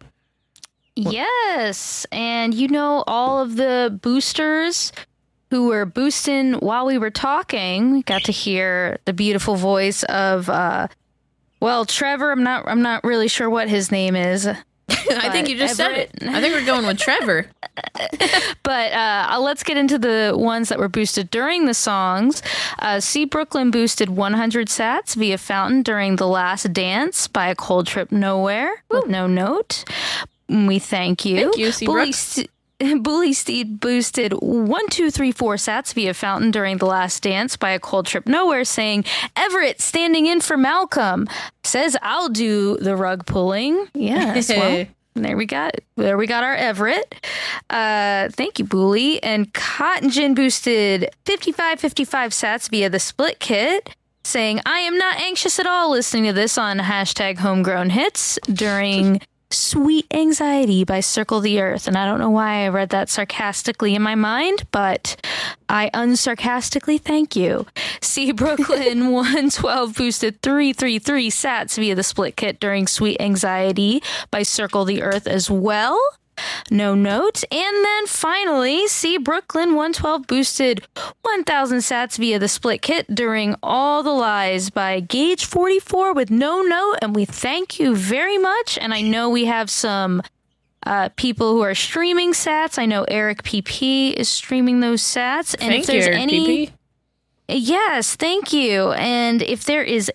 Yes, and you know, all of the boosters who were boosting while we were talking, we got to hear the beautiful voice of, uh, well, Trevor. I'm not. I'm not really sure what his name is. I think you just Everett. said it. I think we're going with Trevor. But uh, let's get into the ones that were boosted during the songs. Uh, C. Brooklyn boosted one hundred sats via Fountain during The Last Dance by A Cold Trip Nowhere with no note. We thank you. Thank you, C. Bully, Brooks. Bully Steed boosted one, two, three, four sats via Fountain during The Last Dance by A Cold Trip Nowhere, saying, Everett standing in for Malcolm. Says I'll do the rug pulling. Yes, well, There we got there we got our Everett. Uh, thank you, Booley. And Cotton Gin boosted fifty-five fifty-five sats via the split kit, saying, I am not anxious at all listening to this on hashtag homegrown hits during Sweet Anxiety by Circle the Earth. And I don't know why I read that sarcastically in my mind, but I unsarcastically thank you. C Brooklyn one twelve boosted three thirty-three sats via the split kit during Sweet Anxiety by Circle the Earth as well. No note. And then finally, C Brooklyn one twelve boosted one thousand sats via the split kit during All the Lies by Gauge forty-four with no note. And we thank you very much. And I know we have some uh, people who are streaming sats. I know Eric P P is streaming those sats. And Thank if there's you, Eric any. P P. Yes, thank you. And if there is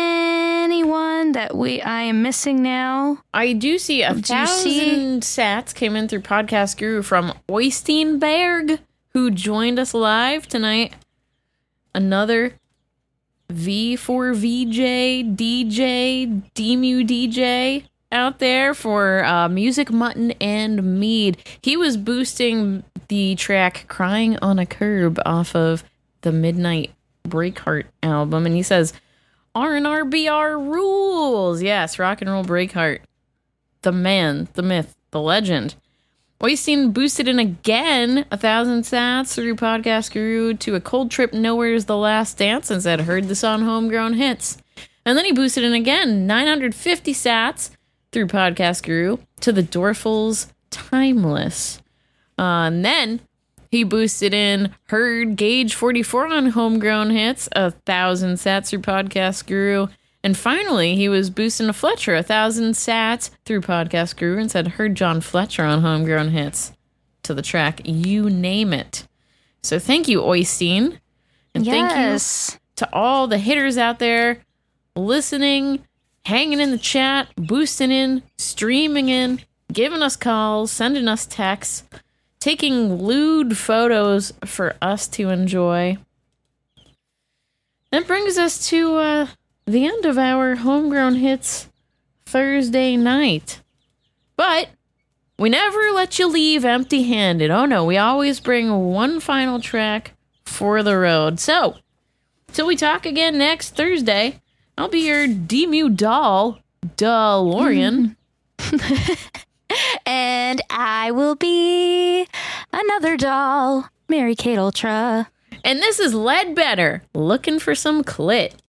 anyone that we I am missing now, I do see a Do you thousand see- sats came in through Podcast Guru from Oysteinberg, who joined us live tonight. Another V four V J, D J, Demu D J out there for uh, Music, Mutton, and Mead. He was boosting the track Crying on a Curb off of the Midnight Breakheart album, and he says R and R B R rules. Yes, rock and roll Breakheart, the man, the myth, the legend. Oystein boosted in again a thousand sats through Podcast Guru to A Cold Trip Nowhere's The Last Dance and said heard this on Homegrown Hits. And then he boosted in again nine hundred fifty sats through Podcast Guru to The Dorfels Timeless. Uh, and then he boosted in, heard Gauge forty-four on Homegrown Hits, a thousand sats through Podcast Guru. And finally, he was boosting to Fletcher, a thousand sats through Podcast Guru, and said, heard John Fletcher on Homegrown Hits to the track You Name It. So thank you, Oystein. And Yes. thank you to all the hitters out there listening, hanging in the chat, boosting in, streaming in, giving us calls, sending us texts, taking lewd photos for us to enjoy. That brings us to uh, the end of our Homegrown Hits Thursday night. But we never let you leave empty-handed. Oh no, we always bring one final track for the road. So, till we talk again next Thursday, I'll be your Demu doll, DeLorean. and I will be another doll, Mary Kate Ultra. And this is Ledbetter, looking for some clit.